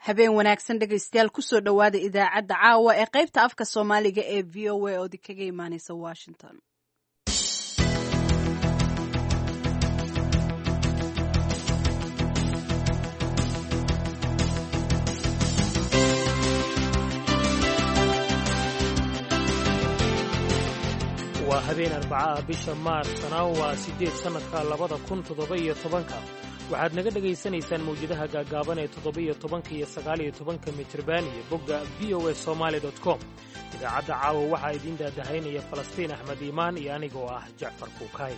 habeen wanaagsan dhegaystayaal kusoo dhowaada idaacadda caawa ee qaybta afka soomaaliga ee v o a oo kaga imaaneysa washington. waa habeen Arbaca bisha Maarsna waa 8 sanadka 2017. waxaad naga dhageysanaysaan mawjadaha gaagaaban ee 17 iyo 19 mitirban iyo bogga voasomali.com. idaacadda caawa waxaa idin daadahaynaya Falastiin Axmed Iimaan iyo anigoo ah Jacfar Kuukay.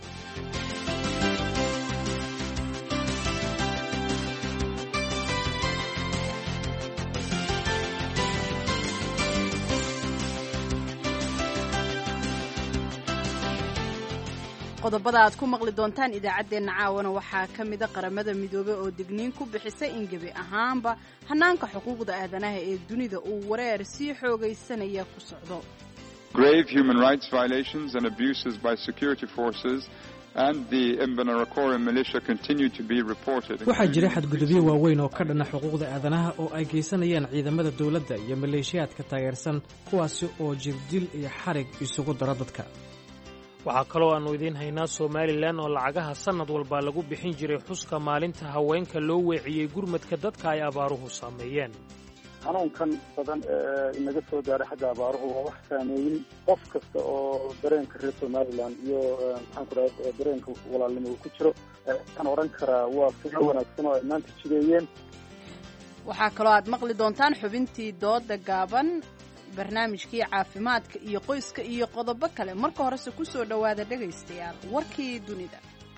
qodobada aad ku maqli doontaan idaacaddeenna caawana waxaa ka mida qaramada midoobay oo digniin ku bixisay in gebi ahaanba hanaanka xuquuqda aadanaha ee dunida uu wareer sii xoogaysanaya ku socdo. Grave human rights violations and abuses by security forces and the Imbonerakure militia continue to be reported. waxaa jira xadgudubyo waaweyn oo ka dhana xuquuqda aadanaha oo ay geysanayaan ciidamada dawladda iyo maleeshiyaadka taageersan kuwaasi oo jirdil iyo xarig isugu dara dadka. waxaa kaloo aanu idiin haynaa Somaliland oo lacagaha sanad walba lagu bixin jiray xuska maalinta haweenka loo weeciyey gurmadka dadka ay abaaruhu saameeyeen. xanuunkan badan inaga soo gaaray xagga abaaruhu waa wax saameeyay qof kasta oo dareenka reer Somaliland iyo maxaan ku raadin dareenka walaalnimo ku jiro kan oran karaa waa fiiro wanaagsan oo ay maanta jireeyeen. waxaa kaloo aad maqli doontaan xubintii dooda gaaban, barnaamijkii caafimaadka iyo qoyska iyo qodobo kale. marka horese ku soo dhowaada dhegaystayaal warkii dunida.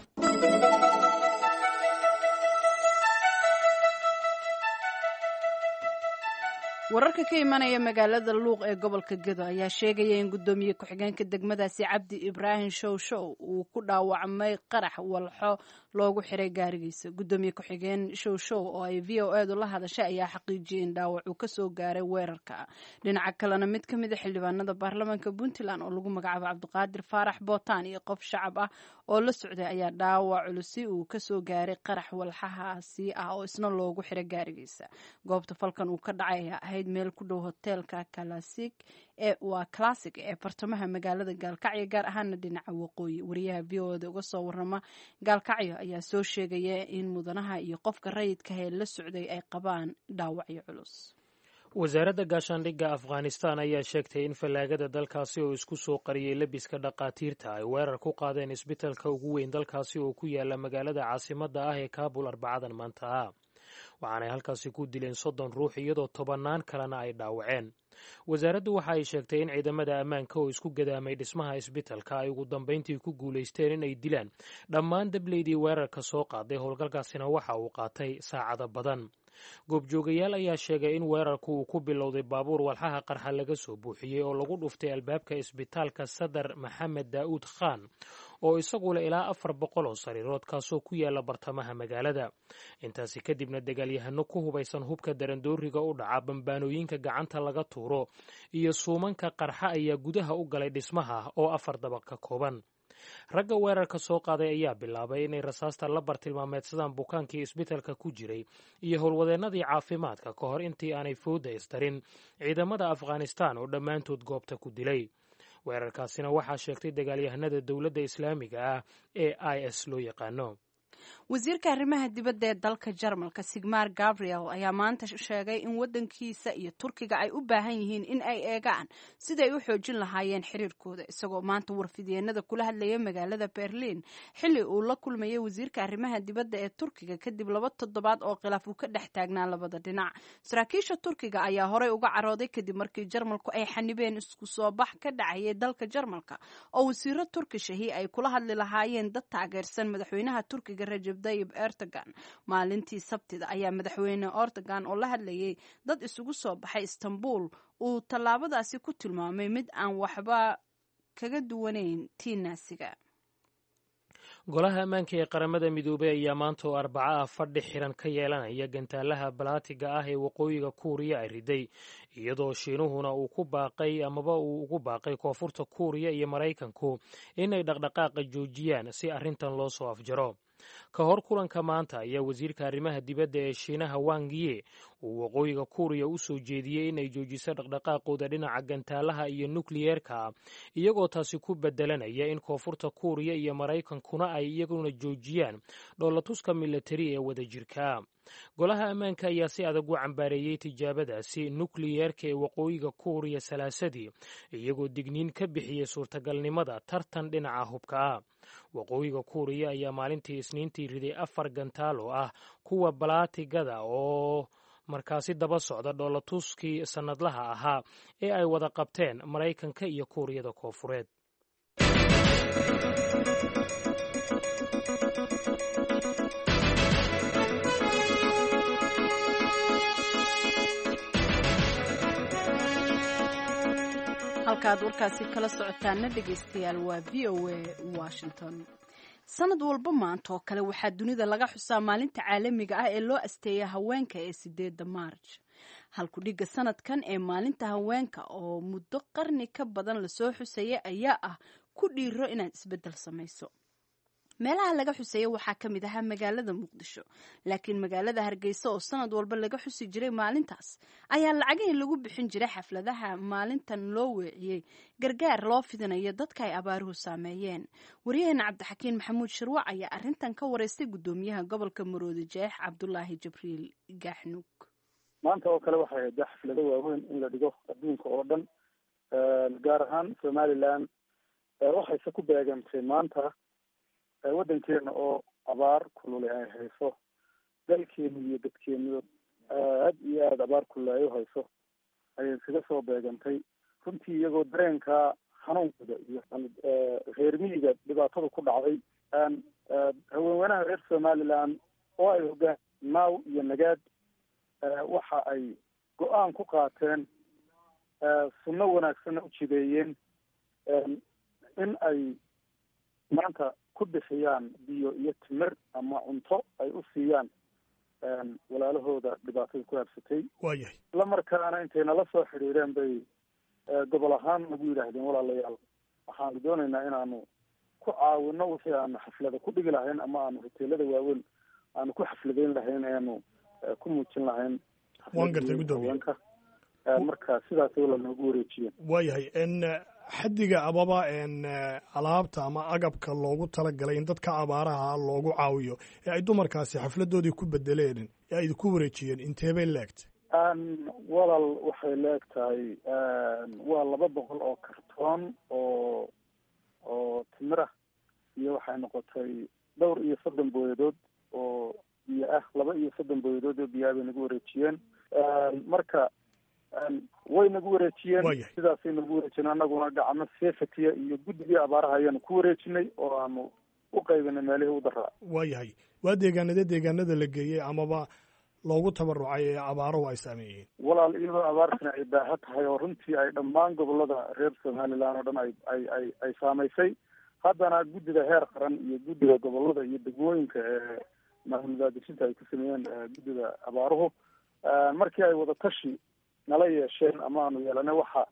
wararka ka imanaya magaalada Luuq ee gobolka Gedo ayaa sheegaya in gudoomiye ku-xigeenka degmadaasi Cabdi Ibrahim Showshow uu ku dhaawacmay qarax walxo loogu xiray gaarigiisa. gudoomiye ku-xigeen Showshow oo ay VOA la hadashay ayaa xaqiijiyay in dhaawac uu ka soo gaaray weerarka. dhinaca kalena mid ka mid ah xildhibaanada baarlamaanka Puntland oo lagu magacaabo Cabdiqaadir Faarax Bootaan iyo qof shacab ah oo la socday ayaa dhaawac culus uu ka soo gaaray qarax walxahaasi ah oo isna loogu xiray gaarigiisa. goobta falkan uu ka dhacay ahayd meel ku dhow hoteelka Classic ee bartamaha magaalada Gaalkacyo, gaar ahaan dhinaca waqooyi. wariyaha VOA uga soo warama Gaalkacyo ayaa soo sheegaya in mudanaha iyo qofka rayidka ah ee la socday ay qabaan dhaawacyo culus. wasaaradda gaashaandhigga Afghanistan ayaa sheegtay in fallaagada dalkaasi oo isku soo qariyay labiska dhaqaatiirta ay weerar ku qaadeen isbitaalka ugu weyn dalkaasi oo ku yaala magaalada caasimadda ah ee Kaabul Arbacadan maanta ah. waxaanay halkaasi ku dileen 30 ruux iyadoo 10 kalena ay dhaawaceen. wasaaraddu waxa ay sheegtay in ciidamada ammaanka oo isku gadaamay dhismaha isbitaalka ay ugu dambeyntii ku guulaysteen in ay dilaan dhammaan dableydii weerarka soo qaaday. howlgalkaasina waxa uu qaatay saacado badan. goobjoogayaal ayaa sheegay in weerarku uu ku bilowday baabuur walxaha qarxa laga soo buuxiyey oo lagu dhuftay albaabka isbitaalka Sadar Maxamed Daa'uud Khan oo isagu leh ilaa 400 oo sariirood kaasoo ku yaala bartamaha magaalada. intaasi kadibna dagaalyahano ku hubaysan hubka darandooriga u dhaca bambaanooyinka gacanta laga tuuro iyo suumanka qarxa ayaa gudaha u galay dhismaha oo 4 dabaq ka kooban. ragga weerarka soo qaaday ayaa bilaabay inay rasaasta la bartilmaameedsadaan bukaankii isbitaalka ku jiray iyo howlwadeennadii caafimaadka ka hor intii aanay fooda isdarin ciidamada Afghanistan oo dhammaantood goobta ku dilay. weerarkaasina waxaa sheegtay dagaalyahanada dowladda islaamiga ah ee IS loo yaqaano. wasiirka arrimaha dibadda ee dalka Jarmalka Sigmar Gabriel ayaa maanta sheegay in wadankiisa iyo Turkiga ay u baahan yihiin in ay eegaan siday u xoojin lahaayeen xiriirkooda, isagoo maanta warfidyeennada kula hadlaya magaalada Berlin xilli uu la kulmayay wasiirka arrimaha dibadda ee Turkiga kadib 2 toddobaad oo khilaaf uu ka dhex taagnaa labada dhinac. saraakiisha Turkiga ayaa horey uga carooday kadib markii Jarmalku ay xanibeen isku soo bax ka dhacayay dalka Jarmalka oo wasiiro Turkishahi ay kula hadli lahaayeen dad taageersan madaxweynaha Turkiga Recep Tayyip Erdogan. maalintii Sabtida ayaa madaxweyne Erdogan oo la hadlayay dad isugu soo baxay Istanbul uu tallaabadaasi ku tilmaamay mid aan waxba kaga duwanayn tii naasiga. golaha ammaanka ee qaramada midoobay ayaa maanta oo Arbaca ah fadhi xiran ka yeelanaya gantaalaha balaatiga ah ee waqooyiga Kuuriya ay riday, iyadoo Shiinuhuna uu ku baaqay amaba uu ugu baaqay koonfurta Kuuriya iyo Maraykanku inay dhaqdhaqaaqa joojiyaan si arrintan loo soo afjaro. ka hor kulanka maanta ayaa wasiirka arrimaha dibadda ee shiinaha Wang Yi uu waqooyiga Kuuriya u soo jeediyey inay joojiso dhaqdhaqaaqooda dhinaca gantaalaha iyo nukliyeerka iyagoo taasi ku bedelanaya in koonfurta Kuuriya iyo Maraykankuna ay iyaguna joojiyaan dhoolatuska militari ee wadajirka. golaha ammaanka ayaa si adag u cambaareeyey tijaabadaasi nukliyeerka ee waqooyiga Kuuriya salaasadii iyagoo digniin ka bixiyey suurtagalnimada tartan dhinaca hubka ah. waqooyiga Kuuriya ayaa maalintii Isniintii riday 4 gantaal oo ah kuwa balaatigada oo markaasi daba socda dhoolatuskii sannadlaha ahaa ee ay wada qabteen Maraykanka iyo Kuuriyada Koonfureed. halkaad warkaasi kala socotaana dhegaystayaal waa VOA Washington. sanad walba maanta oo kale waxaa dunida laga xusaa maalinta caalamiga ah ee loo asteeya haweenka ee 8 Maarj. halku dhiga sanadkan ee maalinta haweenka oo muddo qarni ka badan lasoo xusayay ayaa ah ku dhiiro inaad isbedel samayso. meelaha laga xusaya waxaa ka mid ahaa magaalada Muqdisho, laakiin magaalada Hargeysa oo sanad walba laga xusi jiray maalintaas ayaa lacagihii lagu bixin jiray xafladaha maalintan loo weeciyey gargaar loo fidinayo dadka ay abaaruhu saameeyeen. waryaheena Cabdixakiin Maxamuud Shirwac ayaa arrintan ka wareystay gudoomiyaha gobolka Maroodi Jeex Cabdullaahi Jibriil Gaaxnuug. maanta oo kale waxay ahayd xaflado waaweyn in la dhigo adduunka oo dhan, gaar ahaan Somaliland waxayse ku beegantay maanta waddankeena oo abaar kulule ay hayso, dalkeenu iyo dadkeenu aad iyo aad abaar kulule ay hayso ayay iskaga soo beegantay. runtii iyagoo dareenka xanuunkooda iyo reer miyiga dhibaatada ku dhacday haweenweynaha reer Somaliland oo ay hogaan naaw iyo nagaad waxa ay go-aan ku qaateen sunno wanaagsanna u jideeyeen in ay maanta ku bixiyaan biyo iyo timir ama cunto ay u siiyaan walaalahooda dhibaatada ku habsatay. waayahay isla markaana intay nala soo xidhiireen bay gobol ahaan nagu yidhaahdeen walaalayaal waxaanu doonaynaa inaanu ku caawino wixii aanu xaflada ku dhigi lahayn ama aanu hoteelada waaweyn aanu ku xafladeyn lahayn eanu ku muujin lahayn. waan gartay gudoomiye. marka sidaas wala noogu wareejiyeen. waayahay xaddiga amaba alaabta ama agabka loogu talagalay in dadka abaaraha loogu caawiyo ee ay dumarkaasi xafladoodii ku bedeleen ee ay ku wareejiyeen inteebay leegtay? walaal waxay leegtahay waa 200 oo kartoon oo timira iyo waxay noqotay 30 booyadood oo biyo ah. 30 booyadood oo biyo bay nagu wareejiyeen. marka way nagu wareejiyeen, sidaasay nagu wareejiyeen. annaguna gacmo seefatiya iyo guddigii abaaraha ayaanu ku wareejinay oo aanu u qaybinay meelihii u daraa. waayahay waa deegaanada la geeyey amaba loogu tabarucay ee abaaruhu ay saameeyeen? walaal iyadoo abaartana ay baaha tahay oo runtii ay dhammaan gobolada reer Somaliland oo dhan ay saamaysay, haddana guddida heer qaran iyo guddiga gobolada iyo degmooyinka ee maamuldaadejinta ay ku sameeyeen guddida abaaruhu markii ay wada tashi nala yeesheen ama aanu yeelanay waxa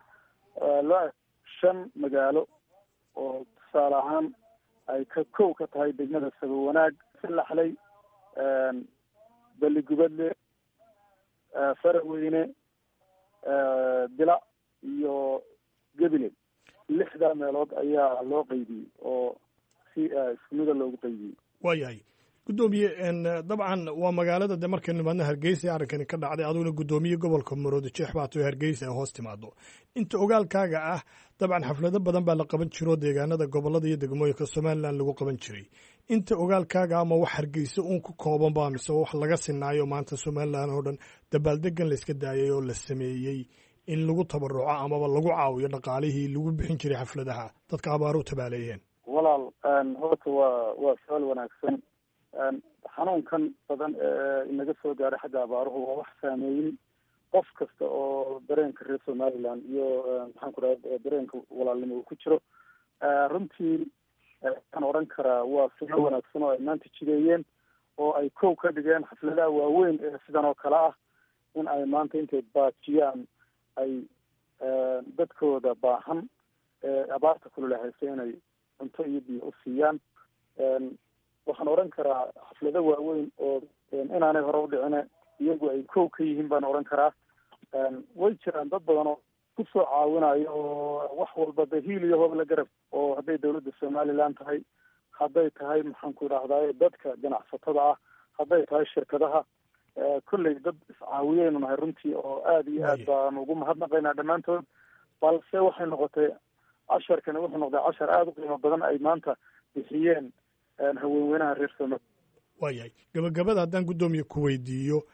5 magaalo oo tusaale ahaan ay kow ka tahay degmada Sabo Wanaag, Salaxley, Baligubadle, Faraweyne, Dila iyo Gabiley. 6 meelood ayaa loo qaybiyey oo si isku mid loogu qaybiyey. waayahay gudoomiye dabcan waa magaalada de markaynu nimaadna Hargeysa arrinkani ka dhacday, aduguna gudoomiye gobolka Maroodi Jeex baa too Hargeysa hoos timaado. inta ogaalkaaga ah dabcan xaflado badan baa la qaban jiro deegaanada gobolada iyo degmooyinka Somaliland lagu qaban jiray. inta ogaalkaaga ama wax Hargeysa uun ku kooban baa mise wax laga sinaayo maanta Somaliland oo dhan dabaaldegan la iska daayay oo la sameeyey in lagu tabaruco amaba lagu caawiyo dhaqaalihii lagu bixin jiray xafladaha dadka abaaruhu tabaaleeyeen? walaal horta waa su'aal wanaagsan. xanuunkan badan ee inaga soo gaaray xagga abaaruhu waa wax saameeyey qof kasta oo dareenka reer Somaliland iyo maxaan ku raad dareenka walaalnimo uu ku jiro. runtii waxaan oran karaa waa su'aal wanaagsan oo ay maanta jideeyeen oo ay kow ka dhigeen xafladaha waaweyn ee sidan oo kale ah in ay maanta intay baajiyaan ay dadkooda baahan abaarta kulula haysa inay cunto iyo biyo u siiyaan. waxaan odhan karaa xaflado waaweyn oo inaanay hore u dhicine iyagu ay kow ka yihiin baan odhan karaa. way jiraan dad badan oo kusoo caawinayo oo wax walba de hiil iyo hoob la garab, oo hadday dawladda somaliland tahay, hadday tahay maxaan ku idhahdaye dadka ganacsatada ah, hadday tahay shirkadaha, kolley dad iscaawiyeynu nahay runtii oo aada iyo aad baan ugu mahadnaqaynaa dhammaantood. balse waxay noqotay casharkani wuxuu noqday cashar aada u qiimo badan ay maanta bixiyeen haweenweynaha reer Soomaaliya. waayahay gabagabada haddaan guddoomiye ku weydiiyo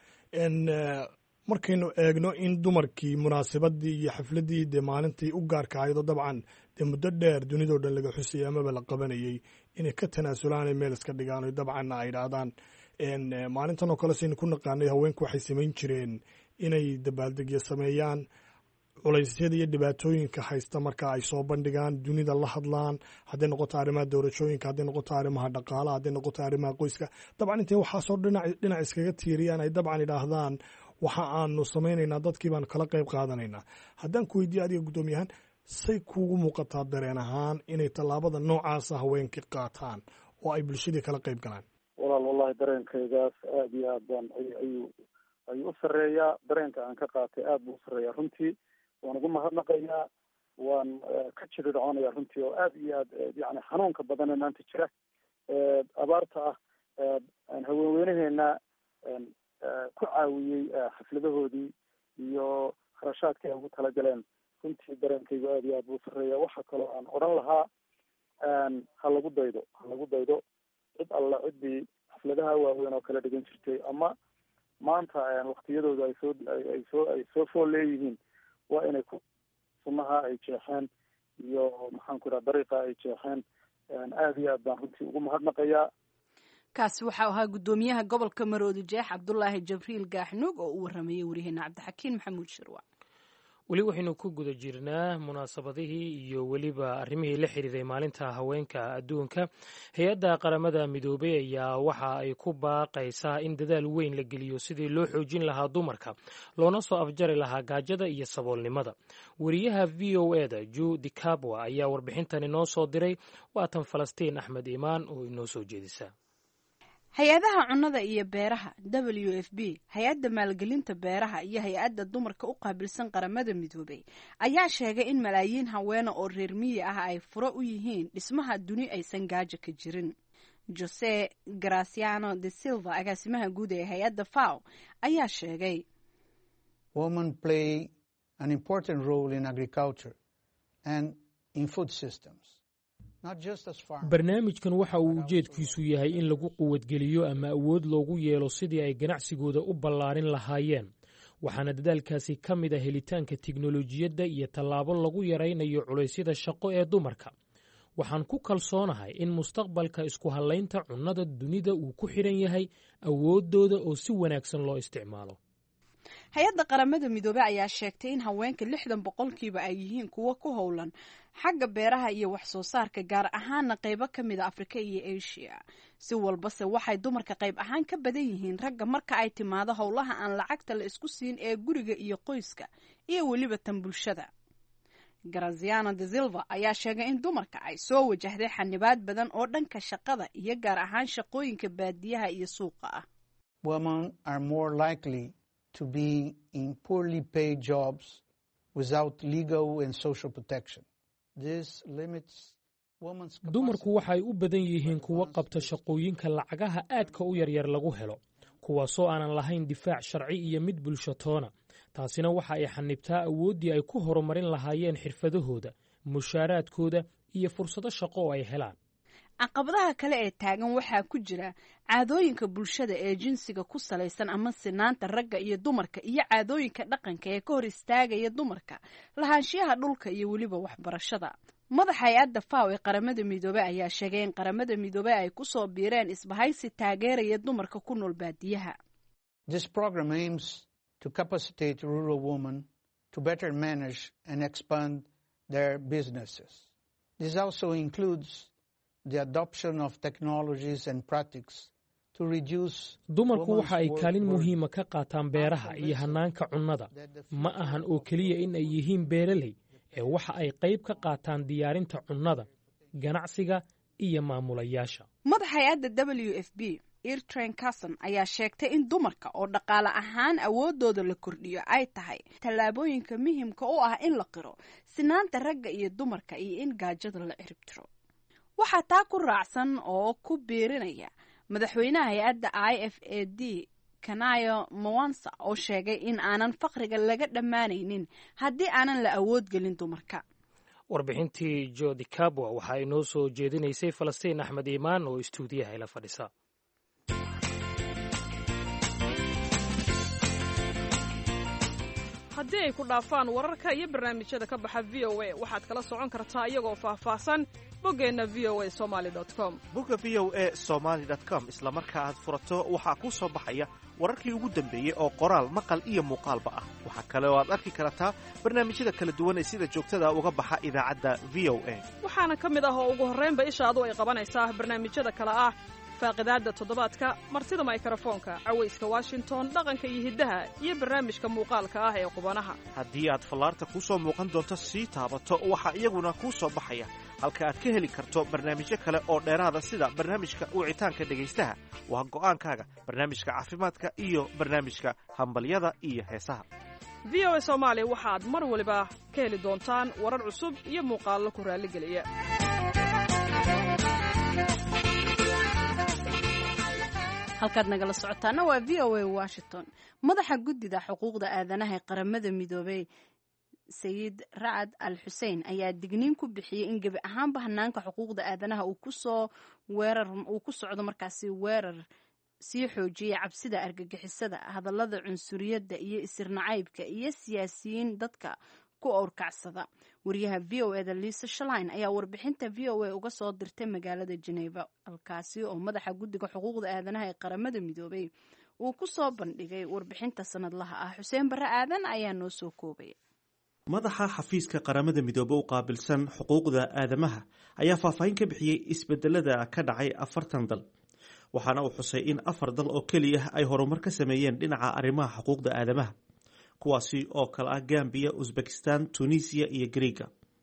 markaynu eegno in dumarkii munaasabadii iyo xafladii dee maalintii u gaarka ahayd oo dabcan dee muddo dheer dunidao dhan laga xusayay amaba la qabanayay inay ka tanaasulaan meel iska dhigaan o dabcanna ay idhaahdaan maalintan oo kale saynu ku naqaanay haweenku waxay samayn jireen inay dabaaldegyo sameeyaan, culaysyada iyo dhibaatooyinka haysta marka ay soo bandhigaan, dunida la hadlaan, hadday noqoto arrimaha doorashooyinka, hadday noqoto arrimaha dhaqaalaha, hadday noqoto arrimaha qoyska. dabcan intay waxaasoo dhinac iskaga tiiriyaan ay dabcan idhaahdaan waxa aanu samaynaynaa, dadkii baanu kala qayb qaadanaynaa. haddaan ku weydiiyo adiga guddoomiyahaan, say kuugu muuqataa dareen ahaan inay tallaabada noocaasa haweenkii qaataan oo ay bulshadii kala qayb galaan? walaal wallahi dareenkaygaas aada iyo aad baan ayuu u sarreeyaa. dareenka aan ka qaatay aada buu u sarreeyaa runtii. waan ugu mahadnaqayaa, waan ka jirircoonaya runtii oo aada iyo aad yani xanuunka badan ee maanta jira abaarta ah haweenweynaheena ku caawiyey xafladahoodii iyo kharashaadka ay ugu talagaleen. runtii dareenkaygu aada iyo aad buu sarreeya. waxa kaloo aan odhan lahaa ha lagu daydo cid alla ciddii xafladaha waaweyn oo kala dhigan jirtay ama maanta waktiyadooda ay soo fool leeyihiin, waa inay sunaha ay jeexeen iyo maxaan ku idhaha dariiqa ay jeexeen. aada iyo aad baan runtii ugu mahadnaqayaa. kaasi waxau ahaa guddoomiyaha gobolka Maroodi Jeex Cabdulaahi Jibriil Gaaxnuug oo u waramayay wariyaheena Cabdixakiin Maxamuud Shirwac. weli waxaynu ku guda jirnaa munaasabadihii iyo weliba arrimihii la xiriiray maalinta haweenka adduunka. hay-adda qaramada midoobay ayaa waxa ay ku baaqaysaa in dadaal weyn la geliyo sidii loo xoojin lahaa dumarka, loona soo afjari lahaa gaajada iyo saboolnimada. wariyaha VOA-da Ju Dikabwa ayaa warbixintan inoo soo diray. waatan Falastiin Axmed Imaan oo inoo soo jeedisa. hay-adaha cunnada iyo beeraha WFP, hay-adda maalgelinta beeraha iyo hay-adda dumarka u qaabilsan qaramada midoobay ayaa sheegay in malaayiin haweena oo reer miyi ah ay furo u yihiin dhismaha duni aysan gaajo ka jirin. Jose Graciano de Silva, agaasimaha guud ee hay-adda FAO, ayaa sheegay Women play an important role in agriculture and in food systems. barnaamijkan waxa uu ujeedkiisu yahay in lagu quwadgeliyo ama awood loogu yeelo sidii ay ganacsigooda u ballaarin lahaayeen, waxaana dadaalkaasi ka mid a helitaanka tiknolojiyadda iyo tallaabo lagu yaraynayo culaysyada shaqo ee dumarka. waxaan ku kalsoonahay in mustaqbalka isku hallaynta cunnada dunida uu ku xidhan yahay awooddooda oo si wanaagsan loo isticmaalo. hay-adda qaramada midoobey ayaa sheegtay in haweenka 60% ay yihiin kuwo ku howlan xagga beeraha iyo wax soo saarka, gaar ahaana qaybo ka mid a Afrika iyo Asia. si walbase waxay dumarka qayb ahaan ka badan yihiin ragga marka ay timaado howlaha aan lacagta la isku siin ee guriga iyo qoyska iyo weliba tan bulshada. Graziano de Silva ayaa sheegay in dumarka ay soo wajahday xanibaad badan oo dhanka shaqada iyo gaar ahaan shaqooyinka baadiyaha iyo suuqa ah. Women are more likely to be in poorly paid jobs without legal and social protection. This limits women's capacity. Dumarku waxay u badan yihiin kuwa qabta shaqooyinka lacagaha aadka u yaryar lagu helo, kuwaasoo aanan lahayn difaac sharci iyo mid bulsho toona. taasina waxa ay xanibtaa awooddii ay ku horumarin lahaayeen xirfadahooda, mushaaraadkooda iyo fursado shaqo oo ay helaan. caqabadaha kale ee taagan waxaa ku jira caadooyinka bulshada ee jinsiga ku salaysan ama sinaanta ragga iyo dumarka iyo caadooyinka dhaqanka ee ka hor istaagaya dumarka lahaanshiyaha dhulka iyo weliba waxbarashada. madaxa hay-adda FAO ee qaramada midoobey ayaa sheegay in qaramada midoobey ay ku soo biireen isbahaysi taageeraya dumarka ku nool baadiyaha. This program aims to capacitate rural women to better manage and expand their businesses. This also includes the adoption of technologies and practices to reduce. Dumarku waxa ay kaalin muhiima ka qaataan beeraha iyo hanaanka cunnada. Ma ahan oo keliya in ay yihiin beeraley, ee waxa ay qayb ka qaataan diyaarinta cunnada, ganacsiga iyo maamulayaasha. madaxa hay-adda w f b Irtran Carson ayaa sheegtay in dumarka oo dhaqaale ahaan awoodooda la kordhiyo ay tahay tallaabooyinka muhiimka u ah in la qiro sinaanta ragga iyo dumarka iyo in gaajada la ciribtiro. waxaa taa ku raacsan oo ku biirinaya madaxweynaha hay-adda IFAD Kanayo Mwansa oo sheegay in aanan faqriga laga dhammaanaynin haddii aanan la awood gelin dumarka. warbixintii Jodi Kabwa waxaa inoo soo jeedinaysay Falastiin Axmed Iimaan oo istuudiyaha ila fadhisa. haddii ay ku dhaafaan wararka iyo barnaamijyada ka baxa VOA waxaad kala socon kartaa iyagoo faahfaahsan boggeenna voasomali.com. bogga voasomali.com isla marka aad furato waxaa kuu soo baxaya wararkii ugu dambeeyey oo qoraal maqal iyo muuqaalba ah. waxaa kale oo aad arki kartaa barnaamijyada kala duwan ee sida joogtada uga baxa idaacadda VOA. waxaana ka mid ah oo ugu horraynba ishaadu ay qabanaysaa barnaamijyada kale ah faaqidaadda toddobaadka, martida mikrofoonka, cawayska Washington, dhaqanka iyo hiddaha, iyo barnaamijka muuqaalka ah ee qubanaha. haddii aad fallaarta kuu soo muuqan doonto sii taabato waxaa iyaguna kuu soo baxaya halka aad ka heli karto barnaamijyo kale oo dheeraada sida barnaamijka wicitaanka dhegaystaha, waa go'aankaaga, barnaamijka caafimaadka iyo barnaamijka hambalyada iyo heesaha. VOA Soomaali waxaad mar waliba ka heli doontaan warar cusub iyo muuqaallo ku raalligeliya. halkaad nagala socotaana waa VOA Washington. madaxa guddida xuquuqda aadanaha ee qaramada midoobay Sayid Racad Al Xuseen ayaa digniin ku bixiyey in gebi ahaanba hanaanka xuquuqda aadanaha uu ku socdo markaasi weerar sii xoojiyay cabsida argagixisada, hadallada cunsuriyadda iyo isirnacaybka iyo siyaasiyiin dadka ku awrkacsada. wariyaha VOA-da Lisa Schlein ayaa warbixinta VOA uga soo dirtay magaalada Geneva, halkaasi oo madaxa guddiga xuquuqda aadanaha ee qaramada midoobay uu ku soo bandhigay warbixinta sanadlaha ah. Xuseen Barre Aadan ayaa noo soo koobay. madaxa xafiiska qaramada midoobe u qaabilsan xuquuqda aadamaha ayaa faahfaahin ka bixiyey isbedelada ka dhacay 40 dal, waxaana uu xusay in 4 dal oo keliya ay horumar ka sameeyeen dhinaca arrimaha xuquuqda aadamaha, kuwaasi oo kale ah Gambia, Uzbekistan, Tunisia iyo Greega.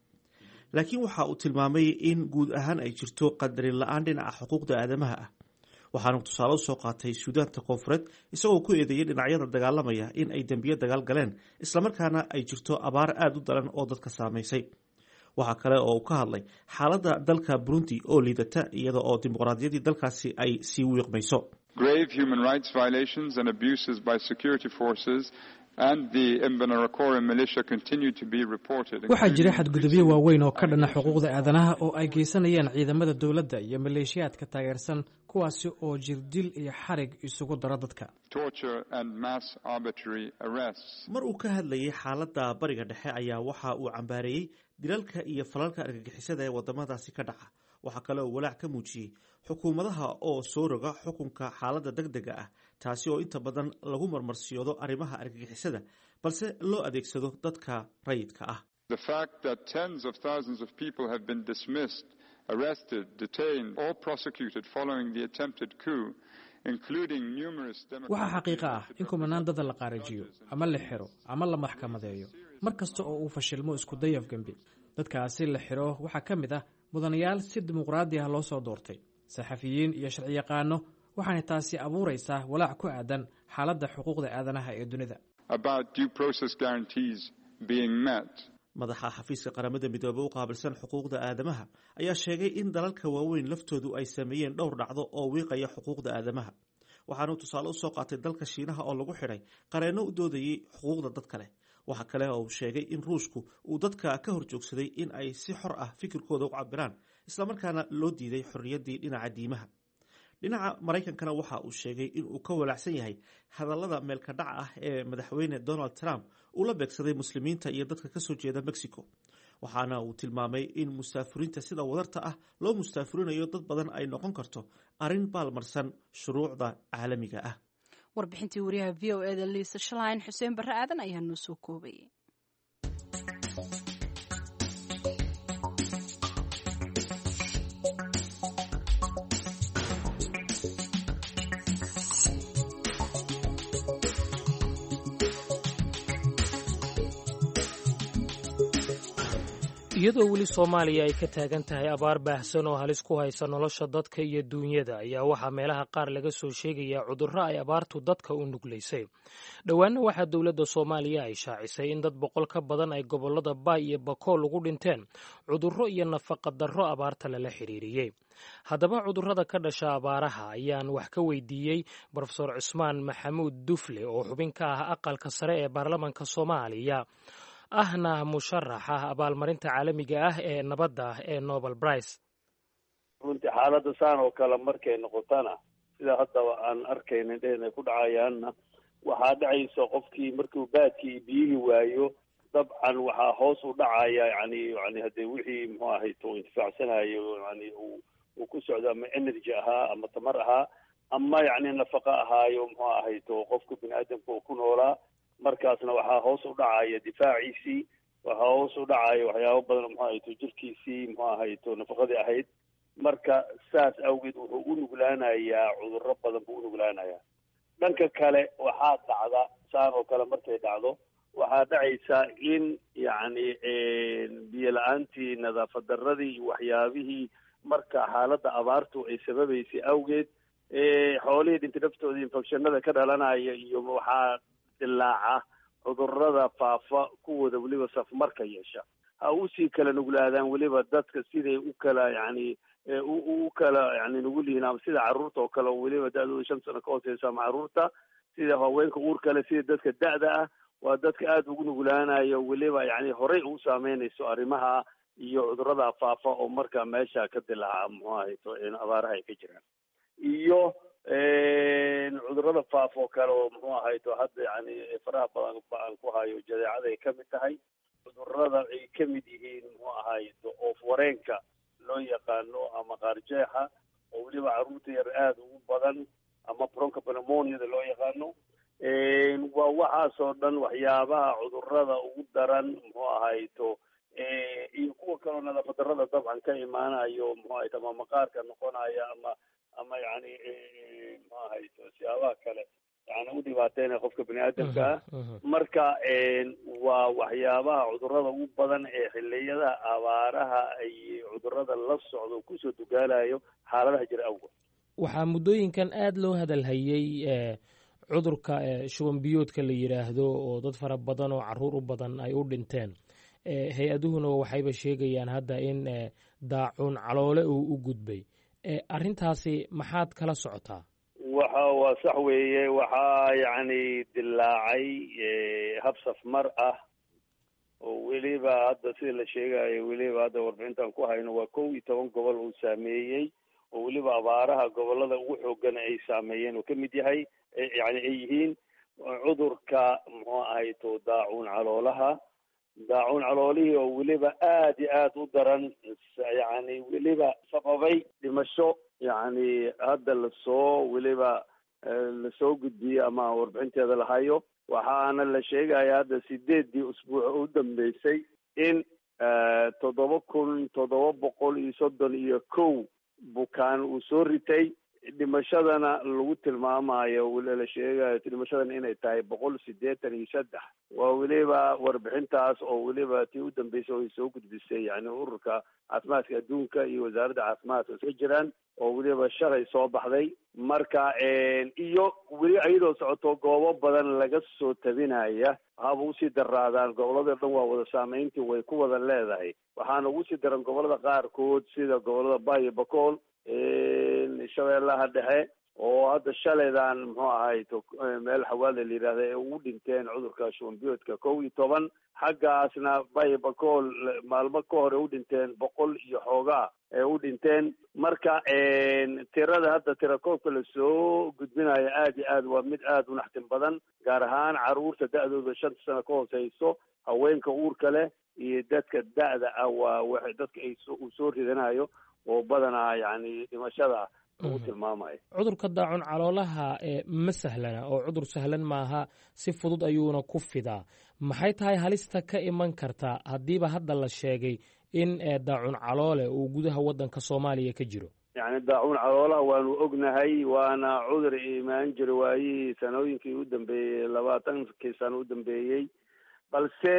laakiin waxa uu tilmaamay in guud ahaan ay jirto qadarin la-aan dhinaca xuquuqda aadamaha ah. waxaanu tusaale u soo qaatay Suudaanta Koonfureed isagoo ku eedeeyay dhinacyada dagaalamaya in ay dembiyo dagaal galeen islamarkaana ay jirto abaar aad u daran oo dadka saamaysay. waxaa kale oo uu ka hadlay xaaladda dalka Burundi oo liidata iyada oo dimuqraadiyaddii dalkaasi ay sii wiiqmayso. Grave human rights violations and abuses by security forces and the Imbonerakure militia continue to be reported. waxaa jira xadgudubyo waaweyn oo ka dhana xuquuqda aadanaha oo ay geysanayaan ciidamada dowladda iyo maleeshiyaadka taageersan, kuwaasi oo jirdil iyo xarig isugu dara dadka. Torture and mass arbitrary arrests. mar uu ka hadlayay xaaladda bariga dhexe ayaa waxa uu cambaareeyey dilalka iyo falalka argagixisada ee wadamadaasi ka dhaca. waxaa kale oo walaac ka muujiyey xukuumadaha oo soo roga xukunka xaaladda degdega ah, taasi oo inta badan lagu marmarsiyoodo arrimaha argagixisada balse loo adeegsado dadka rayidka ah. The fact that tens of thousands of people have been dismissed, arrested, detained or prosecuted following the attempted coup, including numerous waxaa xaqiiqo ah in kumanaan dada la qaarajiyo ama la xiro ama la maxkamadeeyo mar kasta oo uu fashilmo isku day afgembi. dadkaasi la xiro waxaa ka mid ah mudanayaal si dimuqraadi ah loo soo doortay, saxafiyiin iyo sharciyaqaano, waxaana taasi abuuraysaa walaac ku aadan xaaladda xuquuqda aadanaha ee dunida. about due process guarantees being met. madaxa xafiiska qaramada midoobe u qaabilsan xuquuqda aadamaha ayaa sheegay in dalalka waaweyn laftoodu ay sameeyeen dhowr dhacdo oo wiiqaya xuquuqda aadamaha. waxaanuu tusaale usoo qaatay dalka Shiinaha oo lagu xidhay qareenno u doodayay xuquuqda dadka leh. waxa kale oo uu sheegay in Ruushku uu dadka ka horjoogsaday in ay si xor ah fikirkooda u cabiraan, islamarkaana loo diiday xorriyaddii dhinaca diimaha. dhinaca Maraykankana waxa uu sheegay in uu ka walaacsan yahay hadallada meelka dhaca ah ee madaxweyne Donald Trump uu la beegsaday muslimiinta iyo dadka ka soo jeeda Mexico. waxaana uu tilmaamay in musaafiriinta sida wadarta ah loo musaafirinayo dad badan ay noqon karto arrin baalmarsan shuruucda caalamiga ah. warbixintii wariyaha VOA-da Lisa Schlein. Xuseen Barre Aadan ayaa noo soo koobay. iyadoo weli soomaaliya ay ka taagan tahay abaar baahsan oo halis ku haysa nolosha dadka iyo duunyada ayaa waxaa meelaha qaar laga soo sheegayaa cudurro ay abaartu dadka u nuglaysay dhowaanna waxaa dowladda soomaaliya ay shaacisay in dad 100 ka badan ay gobollada baay iyo bakool ugu dhinteen cudurro iyo nafaqa darro abaarta lala xiriiriyey haddaba cudurrada ka dhasha abaaraha ayaan wax ka weydiiyey brofesor cismaan maxamuud dufle oo xubin ka ah aqalka sare ee baarlamaanka soomaaliya ahna musharaxa abaalmarinta caalamiga ah ee nabadda ee Nobel Prize. runtii xaaladda saan oo kale markay noqotana sida haddaba aan arkaynin inay ku dhacayaanna waxaa dhacaysa qofkii markuu baadkii biyihii waayo dabcan waxaa hoos u dhacaya yani haddee wixii muxuu ahayto intifaacsanayo yani uu ku socdo ama energy ahaa ama tamar ahaa ama yani nafaqa ahaayo muxuu ahayto qofka bini aadamka uu ku noolaa markaasna waxaa hoos u dhacaya difaaciisii waxaa hoos u dhacaya waxyaabo badan muxuu ahayto jirkiisii muxuu ahayto nafaqadii ahayd marka saas awgeed wuxuu u nuglaanayaa cudurro badan buu u nuglaanayaa dhanka kale waxaa dhacda saan oo kale markay dhacdo waxaa dhacaysa in yani biyo la-aantii nadaafad darradii iyo waxyaabihii marka xaaladda abaartu ay sababaysay awgeed xoolihii dhinta naftooda infectionada ka dhalanaya iyo waxaa dilaaca cudurrada faafa kuwooda weliba safmarka yeesha ha usii kala nuglaadaan weliba dadka siday u kala yani u kala yani nugul yihiin ama sida carruurta oo kale weliba da-dooda 5 sano ka hooseysa ama carruurta sida haweenka uurka leh sida dadka da-da ah waa dadka aada ugu nuglaanayo weliba yani horey ugu saameynayso arrimaha iyo cudurrada faafa oo markaa meesha ka dilaaca muxuu ahayto abaaraha ay ka jiraan iyo cudurrada faafo oo kale oo muxuu ahayto hadda yani faraha badan baan ku hayo jadeecada ay kamid tahay cudurrada ay kamid yihiin muxuu ahayto oof wareenka loo yaqaano ama qaarjeexa oo weliba carruurta yar aada ugu badan ama bronchopneumoniada loo yaqaano waa waxaasoo dhan waxyaabaha cudurrada ugu daran muxuu ahayto iyo kuwa kaleo nadaafad darrada dabcan ka imaanayo muxuu ahayto ama maqaarka noqonaya ama yani muxuu ahayto siyaabaha kale yani u dhibaateynaya qofka bini aadamka ah marka waa waxyaabaha cudurrada ugu badan ee xilliyada abaaraha ay cudurrada la socdo kusoo dugaalayo xaaladaha jira awgood waxaa muddooyinkan aada loo hadalhayey cudurka shuban biyoodka la yidhaahdo oo dad fara badan oo carruur u badan ay u dhinteen hay-aduhuna waxayba sheegayaan hadda in daacuun caloole uu u gudbay arrintaasi maxaad kala socotaa waa sax weeye waxaa yani dilaacay hab safmar ah oo weliba hadda sida la sheegayo weliba hadda warbixintan ku hayno waa 11 gobol uu saameeyey oo weliba abaaraha gobolada ugu xoogan ay saameeyeen oo kamid yahay yani ay yihiin cudurka muxuu ahayto daacuun caloolaha daacuun caloolihii oo weliba aada iyo aada u daran yani weliba sababay dhimasho yani hadda lasoo gudbiyey ama warbixinteeda lahayo waxaana la sheegaya hadda 8 usbuuc u dambeysay in 7,731 bukaan uu soo ritay dhimashadana lagu tilmaamayo la sheegayo dhimashadana inay tahay 183 waa weliba warbixintaas oo weliba tii u dambeysay oo ay soo gudbisay yani ururka caafimaadka adduunka iyo wasaaradda caafimaadka iska jiraan oo weliba shalay soo baxday marka iyo weli iyadoo socoto goobo badan laga soo tabinaya haba usii daraadaan gobolada dhan waa wada saameyntii way ku wada leedahay waxaana ugu sii daran gobolada qaarkood sida gobolada baay iyo bakool shabeellaha dhexe oo hadda shalaydan muxuu ahayto meel xawaale la yidhahda ee ugu dhinteen cudurka shuban biyoodka 11 xaggaasna baay bakool maalmo ka hor u dhinteen 100 iyo xoogaa ee u dhinteen marka tirada hadda tirakoobka lasoo gudbinayo aada iyo aad waa mid aada u naxtin badan gaar ahaan carruurta da-dooda 5 sano ka hooseyso haweenka uurka leh iyo dadka da-da ah waa dadka uu soo ridanayo oo badanaa yani dhimashada lagu tilmaamayo cudurka daacun caloolaha ma sahlana oo cudur sahlan maaha si fudud ayuuna ku fidaa maxay tahay halista ka iman karta haddiiba hadda la sheegay in daacun caloole uu gudaha waddanka Soomaaliya ka jiro yani daacun caloolaha waanu ognahay waana cudur imaan jira waayihii sanooyinkii u dambeeyey 20 sano u dambeeyey balse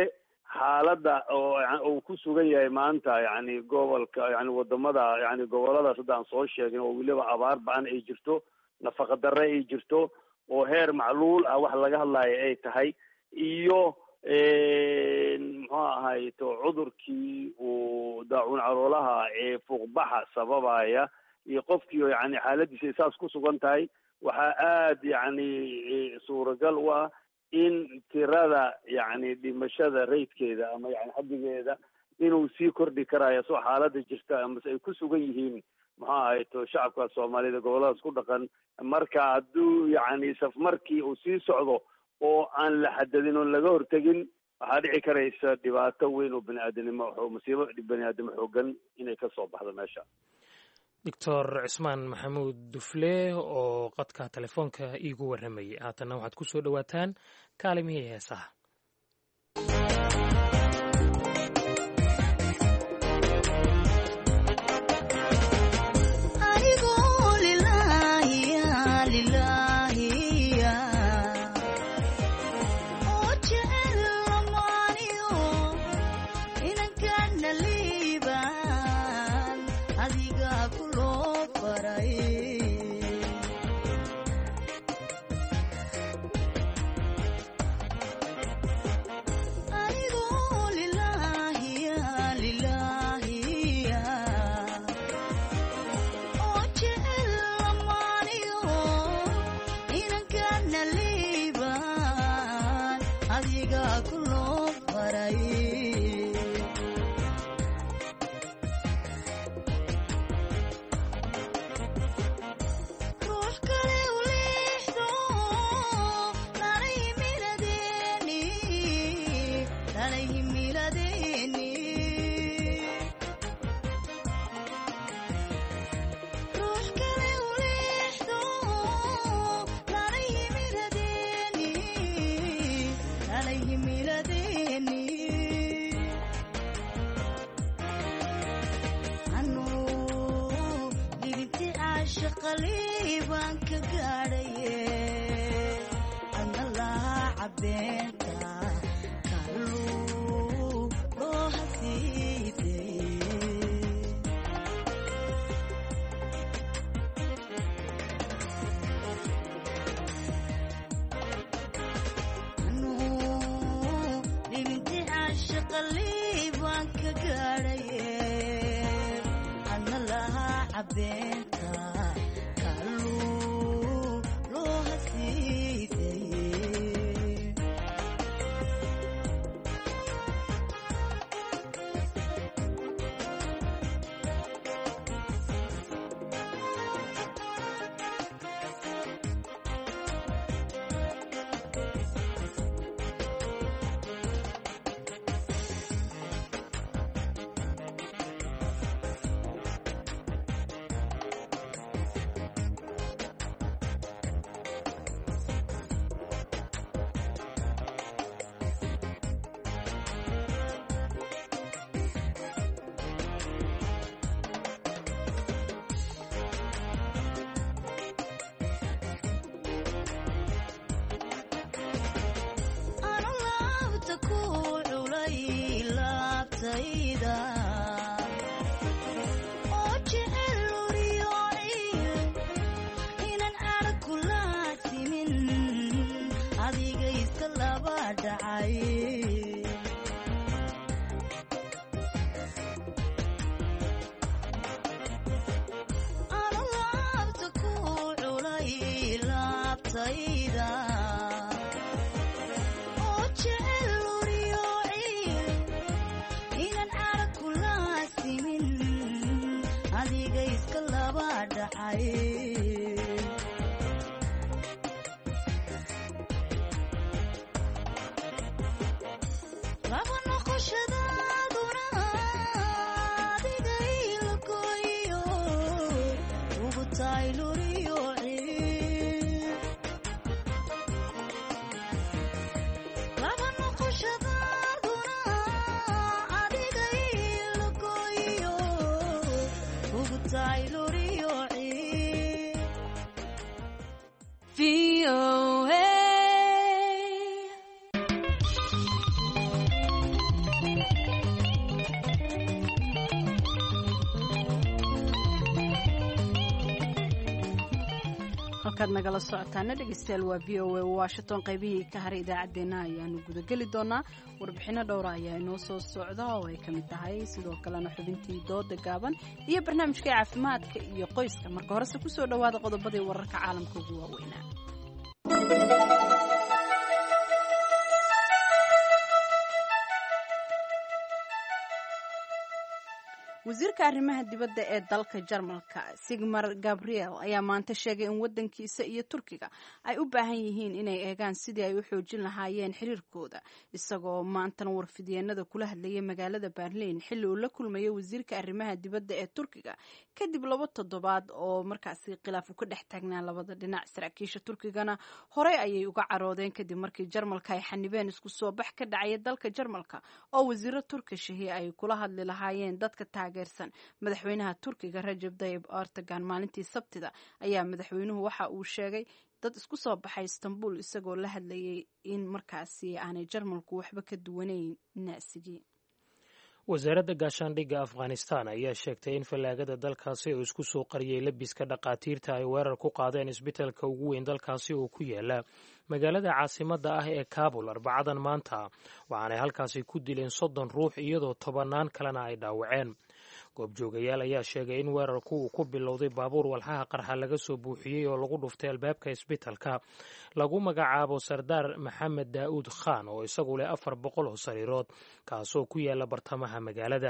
xaaladda oo uu ku sugan yahay maanta yani gobolka yani wadamada yani goboladaas hadda aan soo sheegin oo weliba abaar ba-an ay jirto nafaqa darre ay jirto oo heer macluul ah wax laga hadlayo ay tahay iyo muxuu ahay to cudurkii uu daacuun caloolaha ee fuuqbaxa sababaya iyo qofkii yani xaaladiisa saas ku sugan tahay waxaa aada yani suuragal u ah in tirada yani dhimashada raydkeeda ama yani xaddigeeda inuu sii kordhi karayo soo xaalada jirta amase ay ku sugan yihiin maxaa ahay to shacabka soomaaliyed goboladaas ku dhaqan marka hadduu yani safmarkii uu sii socdo oo aan la xadadin oon laga hortegin waxaa dhici karaysa dhibaato weyn oo bani-aadanimo musiibo bani-aadamo xoogan inay kasoo baxdo meesha doctor cismaan maxamuud dufle oo qadka telefoonka iigu warramayay haatanna waxaad ku soo dhowaataan kaalimihii heesaha halkaad nagala socotaana dhegeystayaal waa v o a washington qaybihii ka haray idaacaddeenna ayaanu gudageli doonaa warbixinno dhowra ayaa inoo soo socda oo ay ka mid tahay sidoo kalena xubintii dooda gaaban iyo barnaamijkai caafimaadka iyo qoyska marka horese kusoo dhowaada qodobadii wararka caalamka ugu waaweynaa. wasiirka arrimaha dibadda ee dalka Jarmalka Sigmar Gabriel ayaa maanta sheegay in wadankiisa iyo Turkiga ay u baahan yihiin inay eegaan sidii ay u xoojin lahaayeen xiriirkooda isagoo maantana warfidyeennada kula hadlayay magaalada Berlin xilli uu la kulmayay wasiirka arrimaha dibadda ee Turkiga kadib 2 toddobaad oo markaasi khilaaf ka dhex taagnaa labada dhinac. Saraakiisha Turkigana horey ayay uga caroodeen kadib markii Jarmalka ay xanibeen isku soo bax ka dhacay dalka Jarmalka oo wasiiro Turkishihi ay kula hadli lahaayeen dadka madaxweynaha Turkiga Recep Tayyip Erdogan maalintii Sabtida ayaa madaxweynuhu waxa uu sheegay dad isku soo baxay Istanbul isagoo la hadlayay in markaasi aanay Jarmalku waxba ka duwanayn naasigii. wasaaradda gaashaandhigga Afghanistan ayaa sheegtay in fallaagada dalkaasi oo isku soo qariyay labiska dhaqaatiirta ay weerar ku qaadeen isbitaalka ugu weyn dalkaasi oo ku yaala magaalada caasimadda ah ee Kabul Arbacadan maanta waxaanay halkaasi ku dileen 30 ruux iyadoo 10 kalena ay dhaawaceen. goobjoogayaal ayaa sheegay in weerarku uu ku bilowday baabuur walxaha qarxa laga soo buuxiyey oo lagu dhuftay albaabka isbitaalka lagu magacaabo Sardaar Maxamed Daa'uud Khan oo isagu leh 400 oo sariirood kaasoo ku yaala bartamaha magaalada.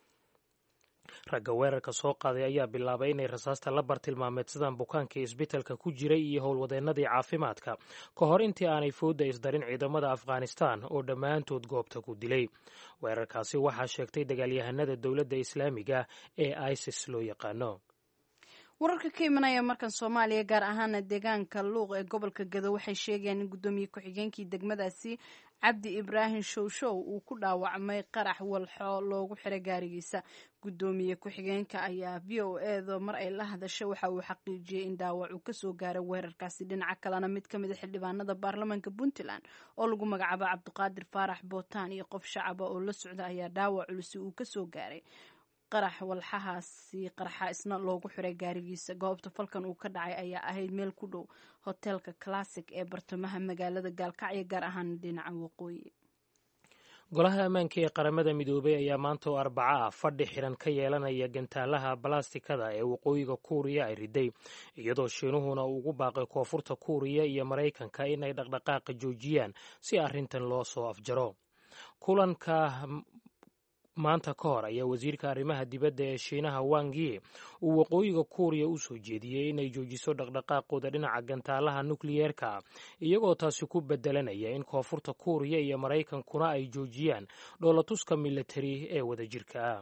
ragga weerarka soo qaaday ayaa bilaabay inay rasaasta la bartilmaameedsadaan bukaankii isbitaalka ku jiray iyo howlwadeennadii caafimaadka ka hor intii aanay fooda isdarin ciidamada Afghanistan oo dhammaantood goobta ku dilay. weerarkaasi waxaa sheegtay dagaalyahanada dowladda islaamiga ee ISIS loo yaqaano. wararka ka imanaya markan Soomaaliya gaar ahaan deegaanka Luuq ee gobolka Gado waxay sheegayaan in gudoomiye ku-xigeenkii degmadaasi Cabdi Ibraahin Showshow uu ku dhaawacmay qarax walxo loogu xiray gaarigiisa. gudoomiye ku-xigeenka ayaa VOA mar ay la hadashay waxa uu xaqiijiyay in dhaawac uu ka soo gaaray weerarkaasi. dhinaca kalena mid ka mid ah xildhibaanada baarlamaanka Puntland oo lagu magacaabo Cabdiqaadir Faarax Bootaan iyo qof shacab oo la socda ayaa dhaawac culus uu ka soo gaaray qarax walxahaasi qarxa isna loogu xiray gaarigiisa. goobta falkan uu ka dhacay ayaa ahayd meel ku dhow hotelka Classic ee bartamaha magaalada Gaalkacyo gaar ahaan dhinaca waqooyi. golaha ammaanka ee qaramada midoobay ayaa maanta oo Arbaca fadhi xiran ka yeelanaya gantaalaha balastikada ee waqooyiga Kuuriya ay riday iyadoo Shiinuhuna uu ugu baaqay koonfurta Kuuriya iyo Mareykanka inay dhaqdhaqaaqa joojiyaan si arrintan loo soo afjaro. kulanka maanta ka hor ayaa wasiirka arrimaha dibadda ee Shiinaha Wang Yi uu waqooyiga Kuuriya u soo jeediyey inay joojiso dhaqdhaqaaqooda dhinaca gantaalaha nukliyeerka iyagoo taasi ku bedelanaya in koonfurta Kuuriya iyo Mareykankuna ay joojiyaan dhoolatuska militari ee wadajirka ah.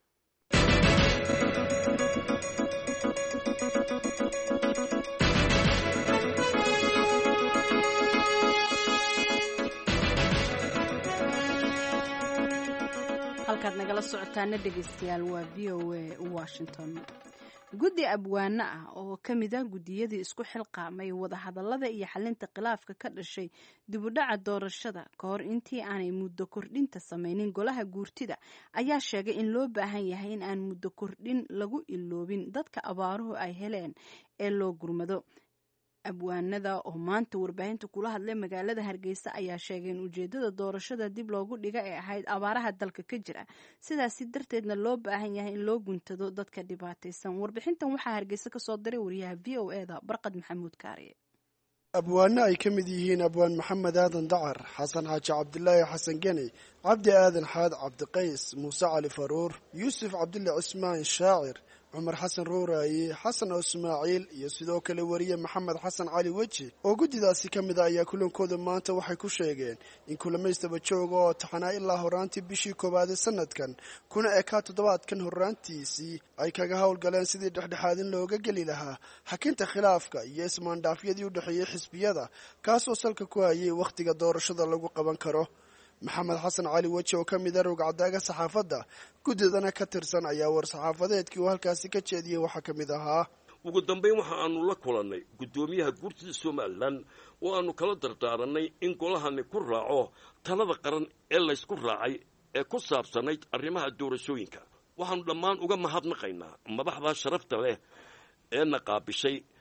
halkaad nagala socotaana dhegeystayaal waa VOA Washington. guddi abwaano ah oo ka mid ah guddiyadii isku xilqaamay wadahadallada iyo xalinta khilaafka ka dhashay dibudhaca doorashada ka hor intii aanay muddo kordhinta samaynin golaha guurtida ayaa sheegay in loo baahan yahay in aan muddo kordhin lagu iloobin dadka abaaruhu ay heleen ee loo gurmado. abwaanada oo maanta warbaahinta kula hadlay magaalada Hargeysa ayaa sheegay in ujeedada doorashada dib loogu dhiga ay ahayd abaaraha dalka ka jira sidaasi darteedna loo baahan yahay in loo guntado dadka dhibaataysan. warbixintan waxaa Hargeysa ka soo diray wariyaha VOA-da Barqad Maxamuud Kaariye. abwaano ay ka mid yihiin abwaan maxamed aadan dacar, xasan xaaji cabdilaahi xasan geni, cabdi aadan xaad cabdiqays, muuse cali faruur, yuusuf cabdille cismaan shaacir, cumar xasan ruuraaye, xasan ismaaciil iyo sidoo kale wariye maxamed xasan cali weji oo guddidaasi ka mid a ayaa kulankooda maanta waxay ku sheegeen in kulamaystaba jooga oo taxanaa ilaa horaantii bishii 1 sanadkan kuna ekaa 7 horaantiisii ay kaga howlgaleen sidii dhexdhexaadin looga geli lahaa xakinta khilaafka iyo ismaandhaafyadii u dhexeeyey xisbiyada kaasoo salka ku hayay wakhtiga doorashada lagu qaban karo. maxamed xasan cali weji oo ka mid a rogcadaaga saxaafadda guddidana ka tirsan ayaa war-saxaafadeedkii uu halkaasi ka jeediyey waxaa ka mid ahaa: ugu dambayn waxa aanu la kulannay guddoomiyaha guurtida Somalilan oo aanu kala dardaaranay in golahani ku raaco talada qaran ee laysku raacay ee ku saabsanayd arrimaha doorashooyinka. waxaanu dhammaan uga mahadnaqaynaa madaxda sharafta leh ee na qaabishay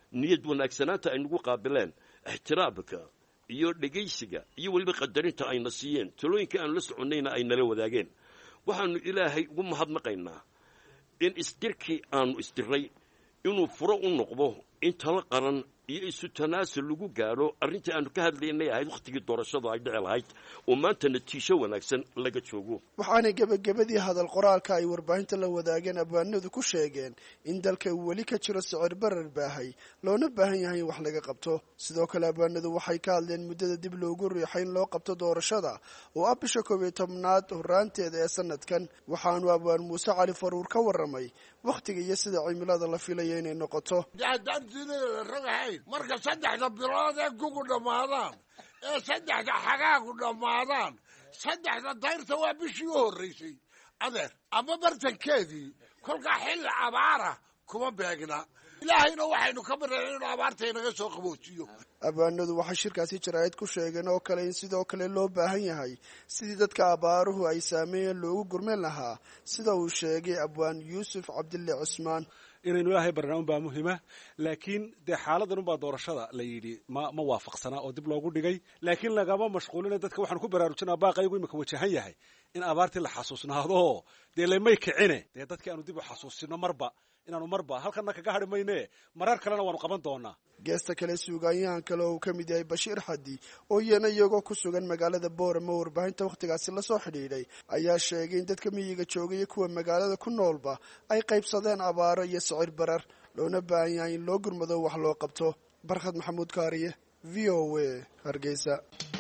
niyad wanaagsanaanta ay nagu qaabileen ixtiraamka iyo dhegaysiga iyo weliba qadarinta ayna siiyeen talooyinka aanu la soconnayna ay nala wadaageen waxaanu ilaahay ugu mahadnaqaynaa in isdirkii aanu isdiray inuu furo u noqdo in talo qaran iyo isu tanaasul lagu gaadho arrintii aanu ka hadlaynay ahayd wakhtigii doorashadu ay dhici lahayd oo maanta natiijo wanaagsan laga joogo waxaana gebagabadii hadal qoraalka ay warbaahinta la wadaageen abwaanadu ku sheegeen in dalka uu weli ka jiro sicir barar baahay loona baahan yahay in wax laga qabto sidoo kale abwaanadu waxay ka hadleen muddada dib loogu riixay in loo qabto doorashada oo ah bisha 11aad horaanteeda ee sanadkan waxaanu abwaan muuse cali faruur ka warramay wakhtiga iyo sida cimilada la filayo inay noqoto marka 3 bilood ee kugu dhamaadaan ee 3 xagaagu dhamaadaan 3 dayrta waa bishii u horeysay adeer ama bartankeedii kolka xilli abaara kuma beegna ilaahayna waxaynu ka barnaa inuu abaarta inaga soo qaboojiyo abwaanadu waxay shirkaasi jaraa'id ku sheegeen oo kale in sidoo kale loo baahan yahay sidii dadka abaaruhu ay saameeyeen loogu gurmeen lahaa sida uu sheegay abwaan yuusuf cabdille cusmaan inaynu ilaahay barnaa unbaa muhiima laakiin dee xaaladan unbaa doorashada la yidhi ma waafaqsanaa oo dib loogu dhigay laakiin lagama mashquulina dadka waxaan ku baraarujinaa baaqaygu imika wajahan yahay in abaartii la xasuusnaado dee lamay kicine dee dadkii aanu dib u xasuusino inaanu marba halkana kaga hadhi mayne marar kalena waanu qaban doonaa geesta kale suugaanyahan kale oo uu ka mid yahay bashiir xadi oo iyana iyagoo ku sugan magaalada boorama warbaahinta wakhtigaasi lasoo xidhiidhay ayaa sheegay in dadka miyiga joogaya kuwa magaalada ku noolba ay qaybsadeen abaaro iyo sicir barar loona baahan yahay in loo gurmado wax loo qabto barkhad maxamuud kaariye v o a hargeysa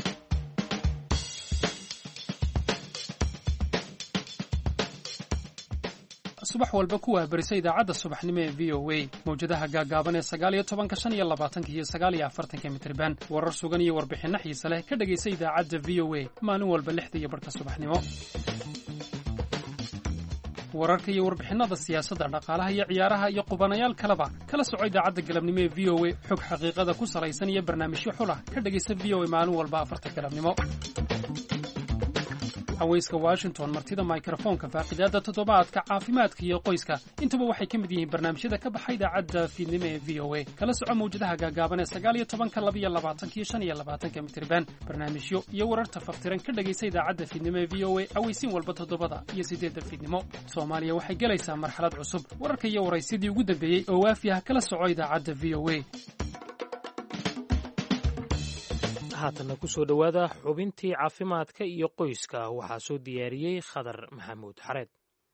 subax walba ku wahbarisa idaacadda subaxnimo ee v o a mawjadaha gaagaaban ee 19 25 iyo 49 mitirban warar sugan iyo warbixinno xiise leh ka dhegaysa idaacadda v o a maalin walba 6 iyo barka subaxnimo wararka iyo warbixinnada siyaasadda dhaqaalaha iyo ciyaaraha iyo qubanayaal kaleba kala soco idaacadda galabnimo ee v o a xog xaqiiqada ku salaysan iyo barnaamijyo xulah ka dhegaysa v o a maalin walba 4 galabnimo haweyska Washington martida microphone-ka faaqidaada toddobaadka caafimaadka iyo qoyska intuba waxay ka mid yihiin barnaamijyada ka baxay idaacadda fiidnimo ee v o a kala soco mawjadaha gaagaaban ee 19 22 25 mitirban barnaamijyo iyo wararta faftiran ka dhagaysa idaacadda fiidnimo ee v o a aweysiin walba toddobada iyo 8 fiidnimo Soomaaliya waxay galaysaa marxalad cusub wararka iyo waraysidii ugu dambeeyay oo waafi ah kala soco idaacadda v o a haatana ku soo dhowaada xubintii caafimaadka iyo qoyska waxaa soo diyaariyey khadar maxamuud xareed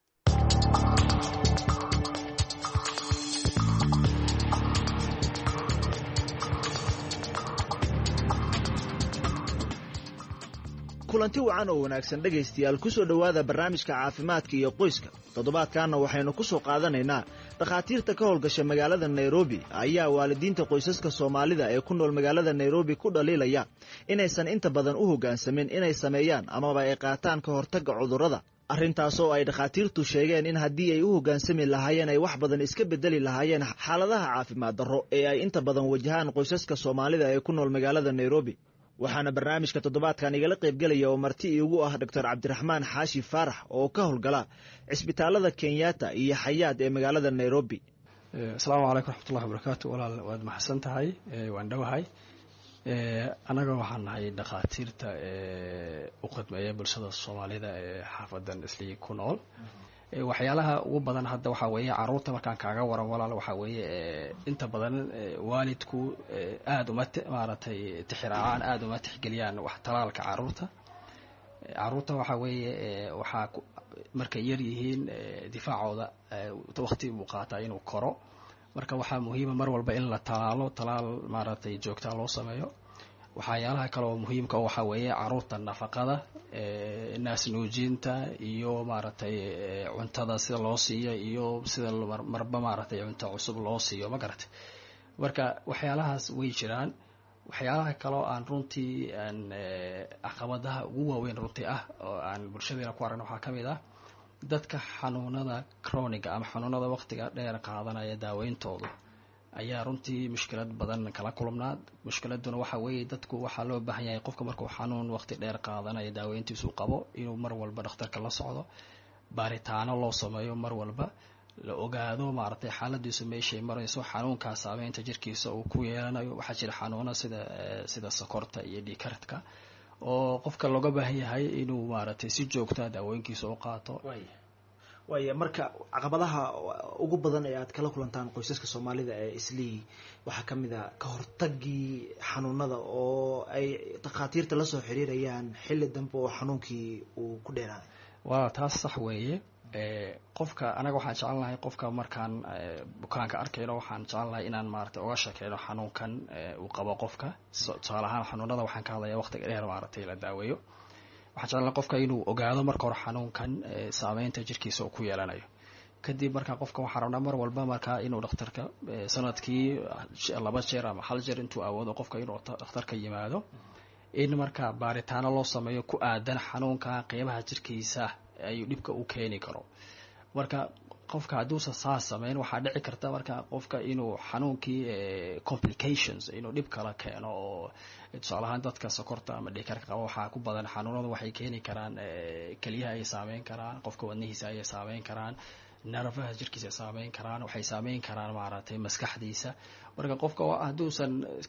kulanti wacan oo wanaagsan dhegaystayaal ku soo dhowaada barnaamijka caafimaadka iyo qoyska toddobaadkaana waxaynu ku soo qaadanaynaa dhakhaatiirta ka howlgasha magaalada nairobi ayaa waalidiinta qoysaska soomaalida ee ku nool magaalada nairobi ku dhaliilaya inaysan inta badan u hoggaansamin inay sameeyaan amaba ay qaataan ka hortagga cudurrada arrintaasoo ay dhakhaatiirtu sheegeen in haddii ay u hoggaansami lahaayeen ay wax badan iska beddeli lahaayeen xaaladaha caafimaad darro ee ay inta badan wajahaan qoysaska soomaalida ee ku nool magaalada nairobi waxaana barnaamijka toddobaadkan igala qaybgelaya oo marti iigu ah dr cabdiraxmaan xaashi faarax oo ka howlgala cisbitaalada kenyatta iyo xayaad ee magaalada nairobi asalaamu calaykum raxmatullahi wabarakaatu walaal waad maxadsan tahay waan dhowahay annaga waxaan nahay dhakhaatiirta u khidmeeya bulshada soomaalida ee xaafadan islii ku nool waxyaalaha ugu badan hadda waxaa weeye carruurta markaan kaaga waran walaal waxaa weeye inta badan waalidku aada uma maaragtay tixraacaan aada uma tixgeliyaan wax talaalka carruurta waxaa weeye waxaa markay yar yihiin difaacooda waqti buu qaataa inuu koro marka waxaa muhiima mar walba in la talaal maaragtay joogtaa loo sameeyo waxyaalaha kale oo muhiimka waxaa weeye carruurta nafaqada naasnuujinta iyo maaragtay cuntada sida loo siiyo iyo sida marba maaragtay cunto cusub loo siiyo ma garatay marka waxyaalahaas way jiraan waxyaalaha kale oo aan runtii aan caqabadaha ugu waaweyn runtii ah oo aan bulshadeena ku aragno waxaa ka mid ah dadka xanuunada chroniga ama xanuunada waqtiga dheer qaadanaya daaweyntooda ayaa runtii mushkilad badan kala kulmnaa mushkiladuna waxa weeye dadku waxaa loo baahan yahay qofka markuu xanuun waqti dheer qaadanaya daaweyntiisu qabo inuu mar walba dhakhtarka la socdo baaritaano loo sameeyo mar walba la ogaado maaragtay xaaladiisu meeshay marayso, xanuunkaa saameynta jirkiisa uu ku yeelanayo. waxaa jira xanuuno sida sokorta iyo dhiigkarka oo qofka looga baahan yahay inuu maaragtay si joogta daawooyinkiisa u qaato. waaya marka caqabadaha ugu badan ee aad kala kulantaan qoysaska soomaalida ee islii waxaa ka mid a ka hortagii xanuunada oo ay dhakhaatiirta la soo xiriirayaan xilli dambe oo xanuunkii uu ku dheeraaday. waa taas sax weeye. qofka anaga waxaan jecelnahay qofka markaan bukaanka arkayno waxaan jecelnahay inaan maaragtay uga sheekeyno xanuunkan uu qabo qofka. tusaale ahaan xanuunada waxaan ka hadlayaa waqtiga dheer maaragtay la daaweeyo. waxaan jecelnahay qofka inuu ogaado marka hore xanuunkan saameynta jirkiisa uu ku yeelanayo. kadib markaa qofka waxaan rabnaa mar walba markaa inuu dhakhtarka sanadkii 2 jeer ama 1 jeer intuu awoodo qofka inuu dhakhtarka yimaado, in markaa baaritaano loo sameeyo ku aadan xanuunka qeybaha jirkiisa ayuu dhibka u keeni karo. marka qofka hadduusan saas sameyn waxaa dhici karta marka qofka inuu xanuunkii complications inuu dhib kala keeno. oo tusaale ahaan dadka sokorta ama dhiigkarka qaba waxaa ku badan xanuunada waxay keeni karaan keliyaha ay saameyn karaan, qofka wadnihiisa ayay saameyn karaan, nerfaha jirkiisa saameyn karaan, waxay saameyn karaan maaragtay maskaxdiisa. marka qofka hadduusan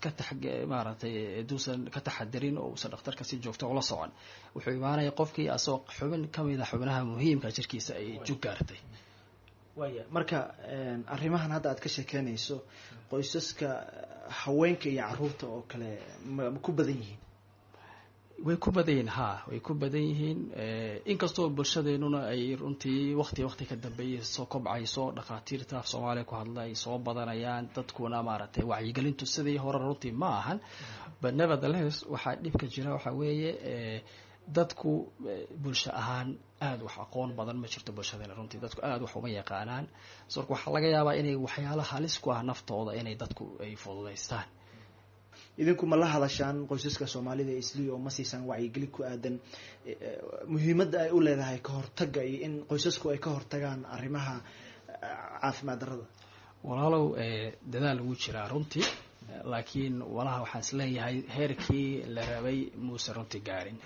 ka taxadirin oo uusan dhakhtarka si joogto ula socon wuxuu imaanaya qofkii asagoo xubin ka mid a xubnaha muhiimka jirkiisa ay jug gaartay. waaya marka arrimahan hadda aad ka sheekeynayso qoysaska haweenka iyo caruurta oo kale ma ku badan yihiin? way ku badan yihiin, way ku badan yihiin. inkastoo bulshadeenuna ay runtii waqti ka dambeeyay soo kobcayso, dhakhaatiirta af Soomaaliya ku hadla ay soo badanayaan, dadkuna maaragtay wacyigelintu sidii hore runtii ma ahan. but nevertheless waxaa dhibka jira waxaa weeye dadku bulsho ahaan aad wax aqoon badan ma jirto bulshadeena runtii. dadku aad wax uma yaqaanaan. marka waxaa laga yaabaa inay waxyaalo halis ku ah naftooda inay dadku ay fududaystaan. idinku ma la hadashaan qoysaska soomaalida ee islii oo ma siisaan wacyigelin ku aadan muhiimadda ay u leedahay ka hortagga iyo in qoysasku ay ka hortagaan arrimaha caafimaad darrada? walaalow dadaal ugu jiraa runtii, laakiin walaha waxaan isleeyahay heerkii la rabay muuse runtii gaarin.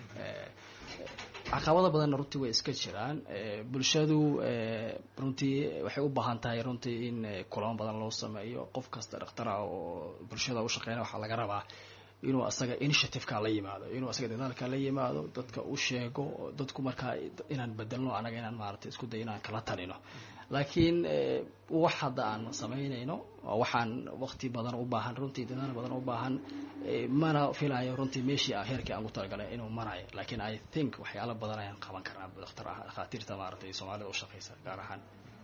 caqabado badanna runtii way iska jiraan. bulshadu runtii waxay u baahan tahay runtii in kulamo badan loo sameeyo. qof kasta dhakhtara oo bulshada u shaqeynaya waxaa laga rabaa inuu asaga initiativeka la yimaado, inuu asaga dadaalka la yimaado, dadka u sheego. dadku markaa inaan bedelno anaga inaan maaragtay isku day inaan kala talino. laakiin wax hadda aan samaynayno waxaan waqti badan u baahan runtii, dadaal badan u baahan. mana filayo runtii meeshii heerkii aan ku talagalay inuu marayo. laakiin I think waxyaalo badan ayaan qaban karnaa dhakhaatiirta maaragtay Soomaalida u shaqeysa gaar ahaan.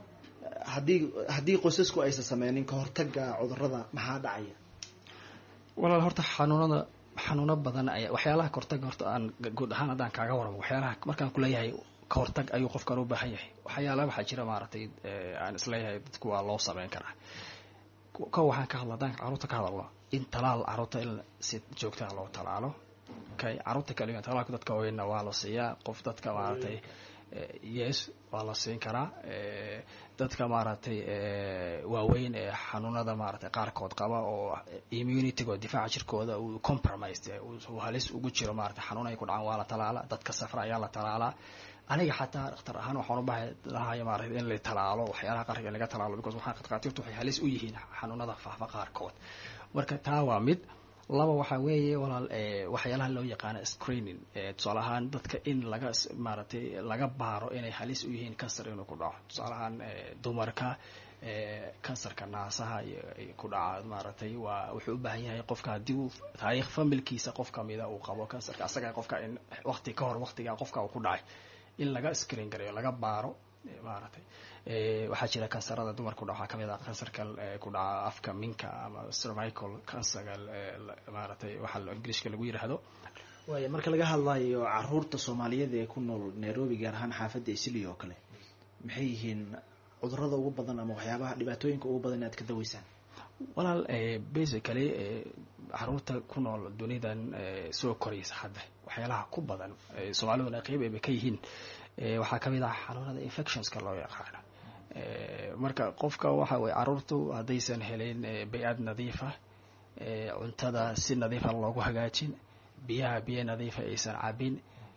haddii qoysasku aysan sameynin ka hortagga cudurrada maxaa dhacaya? walaal horta xanuuno badan ayaa waxyaalaha ka hortagga horta aan guud ahaan haddaan kaaga waramo waxyaalaha markaan ku leeyahay ka hortag ayuu qofkan u baahan yahay. waxyaalaha waxaa jira maaragtay aan isleeyahay dadku waa loo sameyn karaa. waxaan ka hadla haddaan caruurta ka hadalno in talaal caruurta in si joogtaa loo talaalo. caruurta kaliya talaalka dadka weynna waa la siiyaa. qof dadka maaragtay yes waa la siin karaa. dadka maaragtay waaweyn ee xanuunada maaragtay qaarkood qaba oo immunity-gooda difaaca jirkooda uu compromised uu halis ugu jiro maaragtay xanuun ay ku dhacaan waa la talaalaa. dadka safra ayaa la talaalaa. aniga xataa dhakhtar ahaan waxaan u baahay lahaaya maaragtay in la talaalo waxyaalaha qaarka in laga talaalo because waxaa dhakhaatiirtu waxay halis u yihiin xanuunada faafa qaarkood. marka taa waa mid. laba waxaa weeye walaal waxyaalaha loo yaqaano screening. tusaale ahaan dadka in laga maaragtay laga baaro inay halis u yihiin kansar inuu ku dhaco. tusaale ahaan dumarka kansarka naasaha ku dhaca maaragtay waa wuxuu u baahan yahay qofka haddii uu taariikh familkiisa qof kamida uu qabo kansarka asaga qofka in waqti ka hor waqtiga qofka uu ku dhacay in laga screen gareeyo laga baaro maaragtay. waxaa jira kansarada dumarka ku dhaca waxaa kamid ah kansarka ku dhaca afka minka ama cervical cancer maaragtay waxa ingiriiska lagu yiraahdo. waaya marka laga hadlayo caruurta Soomaaliyeed ee ku nool Nairobi gaar ahaan xaafadda Islii oo kale maxay yihiin cudurrada ugu badan ama waxyaabaha dhibaatooyinka ugu badan aad ka daweysaan? walaal basically caruurta ku nool dunidan soo koraysa hadda waxyaalaha ku badan Soomaaliduna qayb ay ka yihiin waxaa kamid ah xanuunada infectionska loo yaqaano. marka qofka waxa way caruurtu haddaysan helin bay'ad nadiif ah, cuntada si nadiif ah loogu hagaajin, biyo nadiif ah aysan cabin,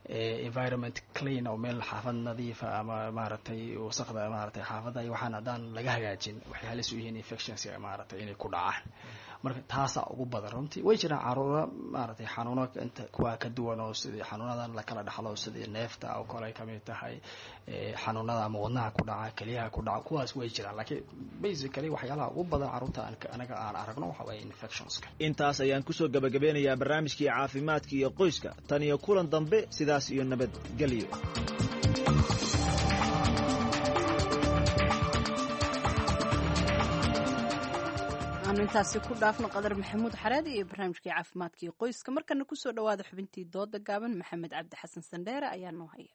environment clean oo meel xaafad nadiifa ama maaragtay wasaqda maaragtay xaafadda iyo waxaan haddaan laga hagaajin waxay halis u yihiin infections maaragtay inay ku dhacaan marka taasaa ugu badan runtii way jiraan caruura maaragtay xanuuno inta kuwa ka duwan oo sidii xanuunadan la kala dhaxlo sidii neefta oo kale ay kamid tahay xanuunada ama wadnaha ku dhaca keliyaha ku dhaca kuwaas way jiraan laakiin basically waxyaalaha ugu badan caruurta anaga aan aragno waxa waaye infectionska. intaas ayaan kusoo gabagabeynayaa barnaamijkii caafimaadka iyo qoyska tan iyo kulan dambe sidaas iyo nabadgelyo. aanu intaasi ku dhaafno qadar maxamuud xareed iyo barnaamijkii caafimaadka iyo qoyska markana kusoo dhawaada xubintii dooda gaaban maxamed cabdi xasan sandheere ayaa noo haya.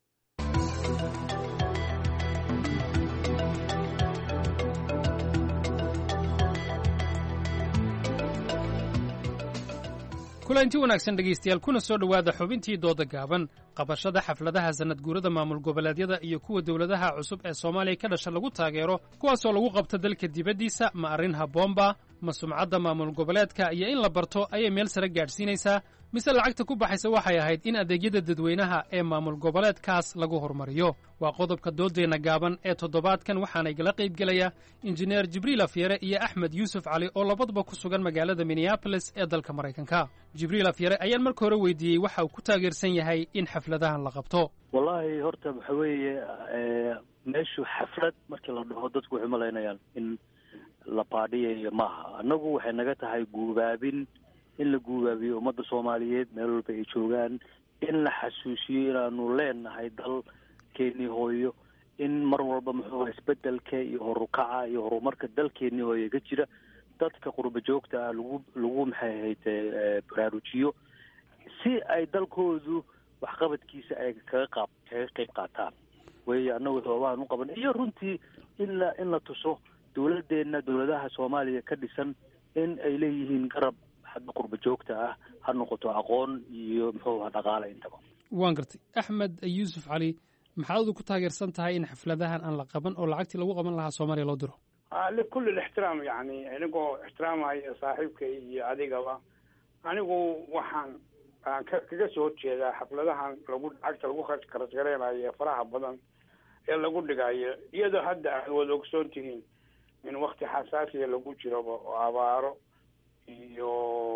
kulanti wanaagsan dhegaystayaal kuna soo dhowaada xubintii dooda gaaban qabashada xafladaha sanad guurada maamul goboleedyada iyo kuwa dowladaha cusub ee soomaaliya ka dhasha lagu taageero kuwaasoo lagu qabta dalka dibaddiisa ma arrin habboonba ma sumcadda maamul goboleedka iyo in la barto ayay meel sare gaadhsiinaysaa mise lacagta ku baxaysa waxay ahayd in adeegyada dadweynaha ee maamul goboleedkaas lagu horumariyo waa qodobka doodeenna gaaban ee toddobaadkan waxaana igala qaybgelaya injineer jibriil afyare iyo axmed yuusuf cali oo labaduba ku sugan magaalada minneabolis ee dalka maraykanka. jibriil afyare ayaan marka hore weydiiyey waxa uu ku taageersan yahay in xafladahan la qabto. wallaahi horta waxa weeye meeshu xaflad markii la dhaho dadku waxay malaynayaan in la baadhiyayo maaha. annagu waxay naga tahay guubaabin in la guubaabiyo ummadda soomaaliyeed meel walba ay joogaan in la xasuusiyo inaanu leenahay dalkeennii hooyo in mar walba muxuu isbedelka iyo horukaca iyo horumarka dalkeennii hooyo ka jira dadka qurba joogta ah lagu maxay ahayd baraarujiyo si ay dalkoodu waxqabadkiisa ay kaga qayb qaataan way annagu sababahan u qaban iyo runtii in la tuso dowladeenna dowladaha Soomaaliya ka dhisan in ay leeyihiin garab hadda qurba joogta ah ha noqoto aqoon iyo muxuu dhaqaale intaba. waan gartay axmed yuusuf cali maxaad ku taageersan tahay in xafladahan aan la qaban oo lacagtii lagu qaban lahaa Soomaaliya loo diro. لكل الاحترام يعني أنيقو احترامي صاحبك أديقوا أنيقو وحن kaga soo jeeda xafladahan lagu lacagta lagu qarashgareynaayo faraha badan ee lagu dhigayo iyadoo hadda aad wada ogsoon tihiin in waqti xasaasiya lagu jiro oo abaaro iyo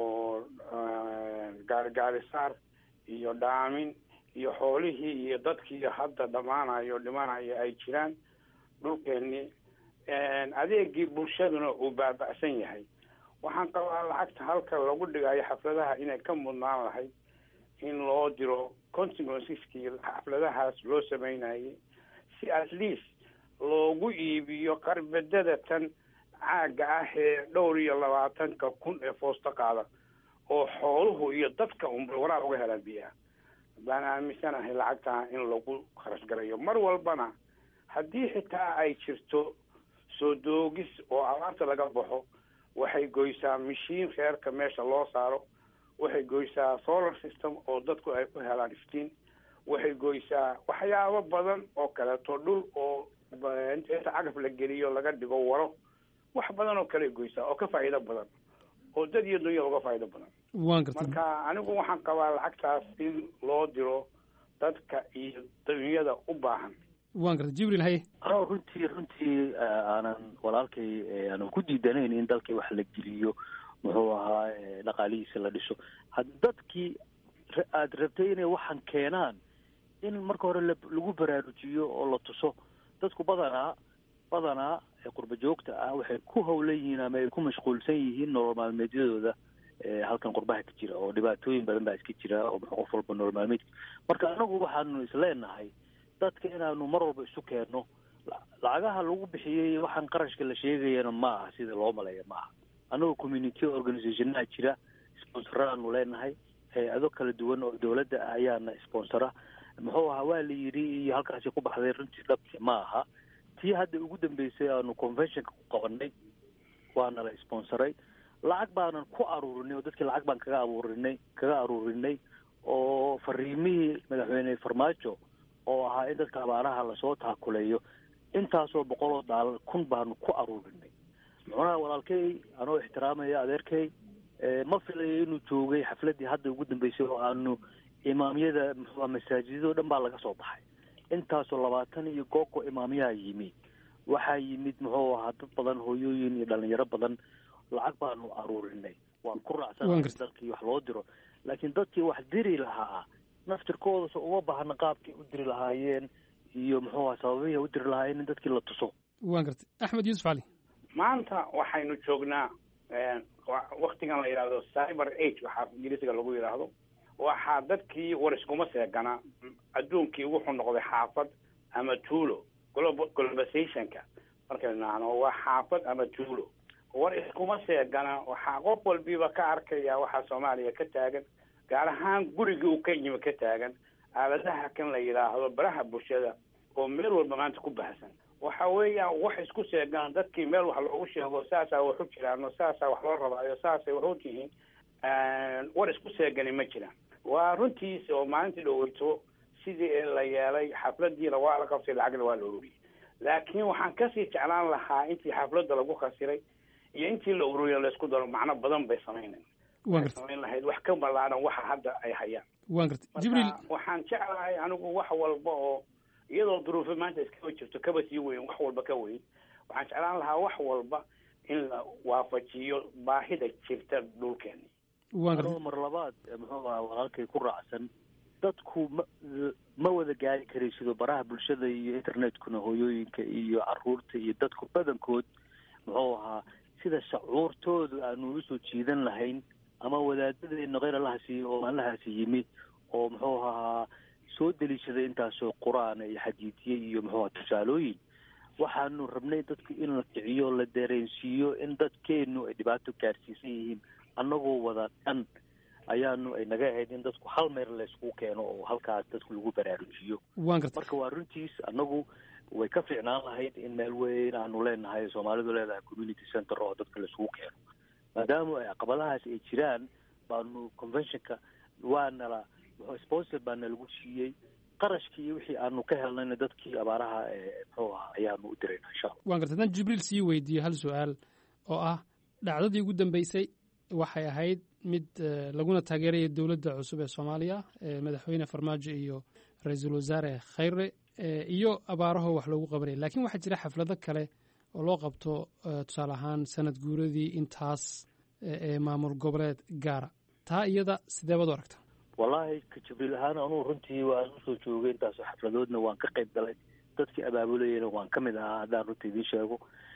gaarisaar iyo dhaamin iyo xoolihii iyo dadkii hadda dhimanayo ay jiraan dhulkeennii adeegii bulshaduna uu baaba'san yahay. waxaan qabaa lacagta halka lagu dhigayo xafladaha inay ka mudnaan lahayd in loo diro consequenceski xafladahaas loo sameynayay si at least loogu iibiyo qarbadada tan caaga ah ee 22,000 ee foosta qaada oo xooluhu iyo dadka waraab uga helaan biyaha. baan aaminsanahay lacagta in lagu kharash garayo mar walbana haddii xitaa ay jirto soo doogis oo abaarta laga baxo waxay goysaa mishiin reerka meesha loo saaro, waxay goysaa solar system oo dadku ay ku helaan iftiin, waxay goysaa waxyaabo badan oo kaleeto dhul oo inta cagaf la geliyo laga dhigo waro wax badan oo kale goysaa oo ka faa'iido badan oo dad iyo dunya uga faa'iido badan. marka anigu waxaan qabaa lacagtaas in loo diro dadka iyo dunyada u baahan. waan gartay jibriil haye runtii aanan walaalkay aanan ku diidanayn in dalkii wax la geliyo muxuu ahaa dhaqaalihiisa la dhiso dadkii aad rabtay inay waxan keenaan in marka hore lagu baraarujiyo oo la tuso dadku badanaa qurba joogta ah waxay ku howlan yihiin ama ay ku mashquulsan yihiin nolol maalmeedyadooda halkan qurbaha ka jira oo dhibaatooyin badan baa iska jira oo qof walba nolol maalmeedka. marka anagu waxaanu isleenahay dadka inaanu mar walba isu keenno lacagaha lagu bixiyey waxaan qarashka la sheegayana ma aha sida loo maleeya ma aha. anagoo community organizationaa jira sponsораanu leenahay hay-ado kala duwan oo dowladda ah ayaana sponsora muxuu ahaa waa la yidhi iyo halkaasi ku baxday runtii dhabti ma aha. tii hadda ugu dambeysay aanu conventionka ku qabanay waana la sponsoray lacag baanan ku aruurinay oo dadkii lacag baan kaga aruurinay oo fariimihii madaxweyne Farmaajo oo ahaa in dadka abaaraha lasoo taakuleeyo intaasoo $100,000 baanu ku aruurinay. muxuuna walaalkay anoo ixtiraamaya adeerkay ma filayo inuu joogay xafladdii hadda ugu dambeysay oo aanu imaamyada muxuu masaajidoo dhan baa laga soo baxay intaasoo 20 iyo gooko imaamyaha yimid waxaa yimid muxuu ahaa dad badan hooyooyin iyo dhalinyaro badan lacag baanu aruurinay waan ku raacsanay dalkii wax loo diro laakiin dadkii wax diri lahaa naftirkooda soo uma baahna qaabkii u diri lahaayeen iyo muxuu ahaa sababihii u diri lahaayeen in dadkii la tuso waan gartay axmed yuusuf cali maanta waxaynu joognaa waktigan la yidhaahdo cyber age waxaa ingiriisiga lagu yidhaahdo waxaa dadkii war iskuma seegana adduunkii wuxuu noqday xaafad ama tuulo globalizationka markaynu nahno waa xaafad ama tuulo war iskuma seegana waxaa qof walbiiba ka arkaya waxaa soomaaliya ka taagan gaar ahaan gurigii uu ka yimi ka taagan aaladaha kan la yidhaahdo baraha bulshada oo meel walba maanta ku baahsan waxa weeyaan wax isku seegaan dadkii meel wax loogu sheego saasaa wax u jiraano saasaa wax loo rabaayo saasay wax u tihiin war isku seegani ma jiraan waa runtiis oo maalintii dhoweyto sidii la yeelay xafladiina waa la qabtay lacagna waa la ururiyey laakiin waxaan kasii jeclaan lahaa intii xafladda lagu khasiray iyo intii la ururiyo laysku daro macno badan bay samaynayn samayn lahayd wax ka ballaaran waxa hadda ay hayaan waan gartay jibriil waxaan jeclahay anigu wax walba oo iyadoo duruufo maanta iskaba jirto kaba sii weyn wax walba ka weyn waxaan jeclaan lahaa wax walba in la waafajiyo baahida jirta dhulkeeni mar labaad muxuu ahaa walaalkay ku raacsan dadku ma wada gaari karay sidoo baraha bulshada iyo internetkuna hooyooyinka iyo caruurta iyo dadku badankood muxuu ahaa sida shucuurtoodu aanu u soo jiidan lahayn ama wadaadadeena kheyr allahaasi oo allahaasi yimi oo muxuu ahaa soo deliishaday intaasoo qur-aan iyo xadiidye iyo muxuu ahaa tusaalooyin waxaanu rabnay dadku in la kiciyo la dareensiiyo in dadkeenu ay dhibaato gaarsiisan yihiin annagoo wada dhan ayaanu ay naga ahayd in dadku hal meel laysku keeno oo halkaas dadku lagu baraarujiyo marka waa runtiis annagu way ka fiicnaan lahayd in meel weyn aanu leenahay soomaalidu leedahay community center oo dadka laisugu keeno maadaama ay caqabadahaas ay jiraan baanu conventionka waanala sponsor baana lagu siiyey qarashkii iyo wixii aanu ka helnayna dadkii abaaraha muxuu ahaa ayaanu u dirayna insha allah waan gartay haddaan jibriil sii weydiiyo hal su-aal oo ah dhacdadii ugu dambeysay waxay ahayd mid laguna taageeraya dowladda cusub ee soomaaliya madaxweyne farmaajo iyo ra-iisul wasaare khayre iyo abaaraho wax loogu qabanaya laakiin waxaa jira xaflado kale oo loo qabto tusaale ahaan sanad guuradii intaas ee maamul goboleed gaara taa iyada sideebaad u aragta wallaahi ka jibriil ahaan anugu runtii waan usoo joogay intaasoo xafladoodna waan ka qayb galay dadkii abaabulayana waan ka mid ahaa haddaan runta idiin sheego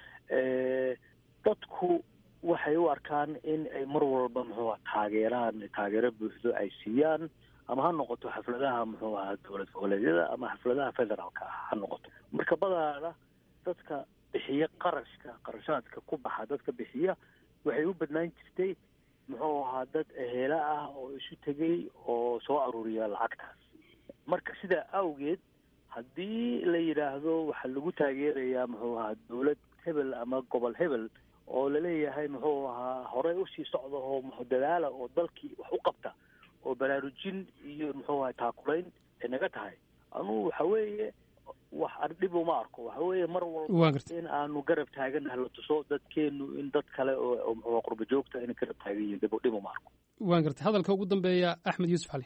dadku waxay u arkaan in ay mar walba muxuu taageeraan taageero buuxdo ay siiyaan ama ha noqoto xafladaha muxuu ahaa dowlad goboleedyada ama xafladaha federaalka ah ha noqoto marka badaana dadka bixiya qarashaadka ku baxa dadka bixiya waxay u badnaan jirtay muxuu ahaa dad eheela ah oo isu tegay oo soo aruuriya lacagtaas marka sidaa awgeed haddii la yidhaahdo waxaa lagu taageerayaa muxuu ahaa dowlad hebel ama gobol hebel oo laleeyahay muxuu ahaa horey usii socda oo dadaala oo dalkii wax u qabta oo baraarujin iyo muxuu ahaa taakulayn ay naga tahay anugu waxa weeye wax dhib uma arko waxa weeye mar walba in aanu garab taaganaha la tuso dadkeenu in dad kale oo muxuu qurba joogta inay garab taagan yihiin dhib uma arko waan gartay hadalka ugu dambeeya axmed yuusuf cali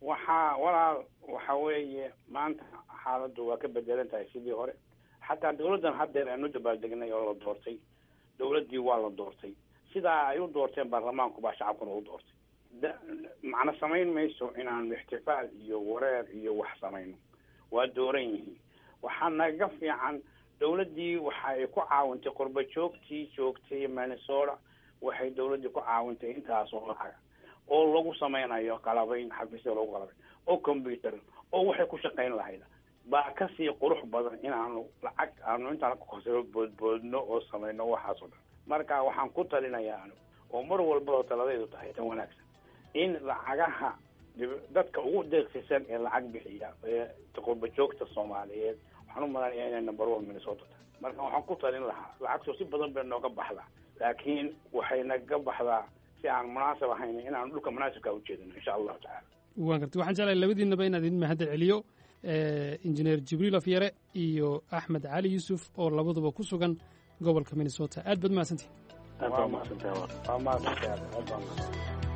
waxa weeye maanta xaaladdu waa ka bedelan tahay sidii hore xataa dawladdan haddeer aanu dabaaldegnay oo la doortay dawladdii waa la doortay sidaa ay u doorteen baarlamaanku baa shacabkuna u doortay macna samayn mayso inaanu ixtifaal iyo wareer iyo wax samayno waa dooran yihiin waxaa naga fiican dawladdii waxa ay ku caawintay qurba joogtii joogtay Minnesota waxay dawladdii ku caawintay intaas oo lacag oo lagu samaynayo qalabayn xafiisyo lagu qalabayn oo computer oo waxay ku shaqayn lahayd baa ka sii qurux badan inaanu lacag aanu intaan ku khasaro boodboodno oo samayno waxaas oo dhan marka waxaan ku talinayaa anigu oo mar walba taladaydu tahay tan wanaagsan in lacagaha dadka ugu deeqsisan ee lacag bixiya ee qurba joogta Soomaaliyeed waxaan u maleynayaa inay number 1 Minnesota tahay marka waxaan ku talin lahaa lacagtu si badan bay nooga baxdaa laakiin waxay naga baxdaa si aan munaasab ahayn inaan dhulka munaasabka u jeedino insha Allah taala waan gartay waxaan jeclahay labadiinaba inaad idin mahad celiyo injineer jibriil afyare iyo axmed cali yuusuf oo labaduba ku sugan gobolka Minnesota aad baad mahadsantihiin waa mahadsantahay.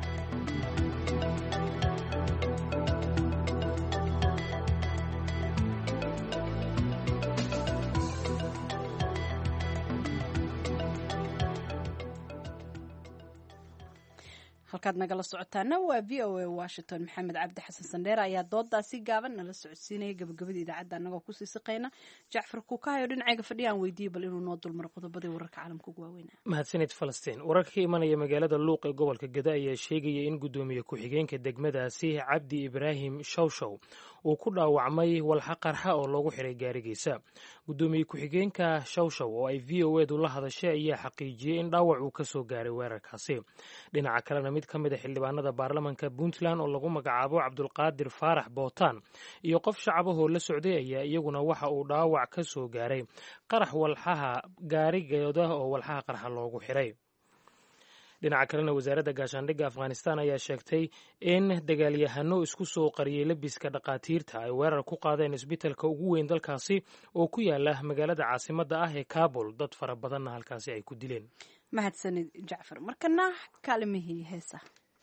halkaad nagala socotaana waa v o a washington. maxamed cabdi xasan sandheer ayaa doodaasi gaaban nala socodsiinaya gabagabada idaacadda annagoo kusii siqayna. jacfar kuukahayo dhinacayga fadhiyaan weydiiyey bal inuu noo dulmaro qodobadii wararka caalamka ugu waaweynaa. mahadsanid falastiin. wararka ka imanaya magaalada luuq ee gobolka gada ayaa sheegaya in gudoomiye ku-xigeenka degmadaasi cabdi ibraahim shawshaw uu ku dhaawacmay walxa qarxa oo loogu xiray gaarigiisa. gudoomiye ku-xigeenka shawshaw oo ay v o edu la hadashay ayaa xaqiijiyey in dhaawac uu ka soo gaaray weerarkaasi. dhinaca kalena mid ka mid a xildhibaanada baarlamanka puntland oo lagu magacaabo cabdulqaadir faarax bootaan iyo qof shacabahoo la socday ayaa iyaguna waxa uu dhaawac ka soo gaaray qarax walxaha gaarigooda oo walxaha qarxa loogu xiray. dhinaca kalena wasaaradda gaashaandhigga afghanistan ayaa sheegtay in dagaalyahano isku soo qariyey labiska dhakhaatiirta ay weerar ku qaadeen isbitalka ugu weyn dalkaasi oo ku yaala magaalada caasimadda ah ee kabul. dad fara badanna halkaasi ay ku dileen. mahadsanid jacfar. markana kaalimihii heesa.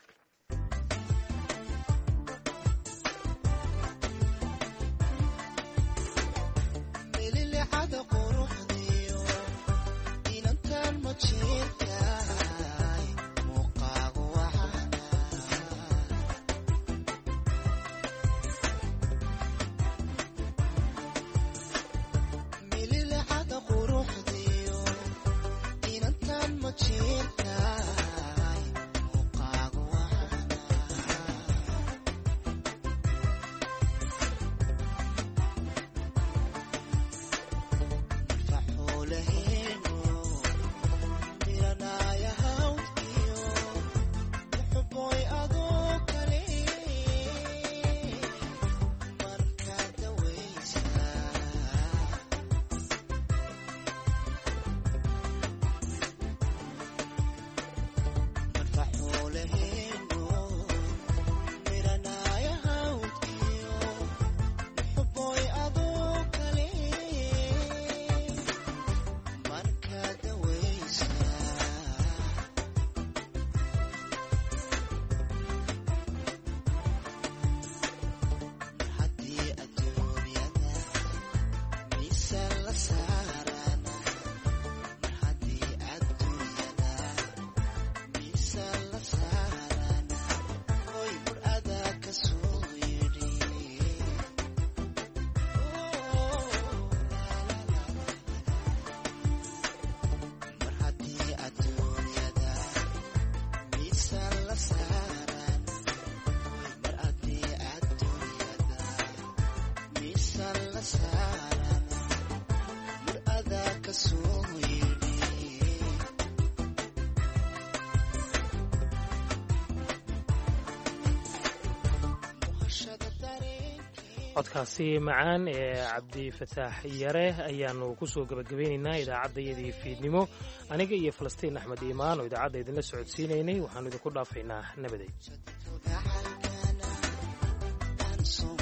codkaasi macaan ee cabdifataax yare ayaanu kusoo gabagabeynaynaa idaacaddayadii fiidnimo. aniga iyo falastiin axmed iimaan oo idaacadda idinla socodsiinaynay waxaanu idinku dhaafaynaa nabaday.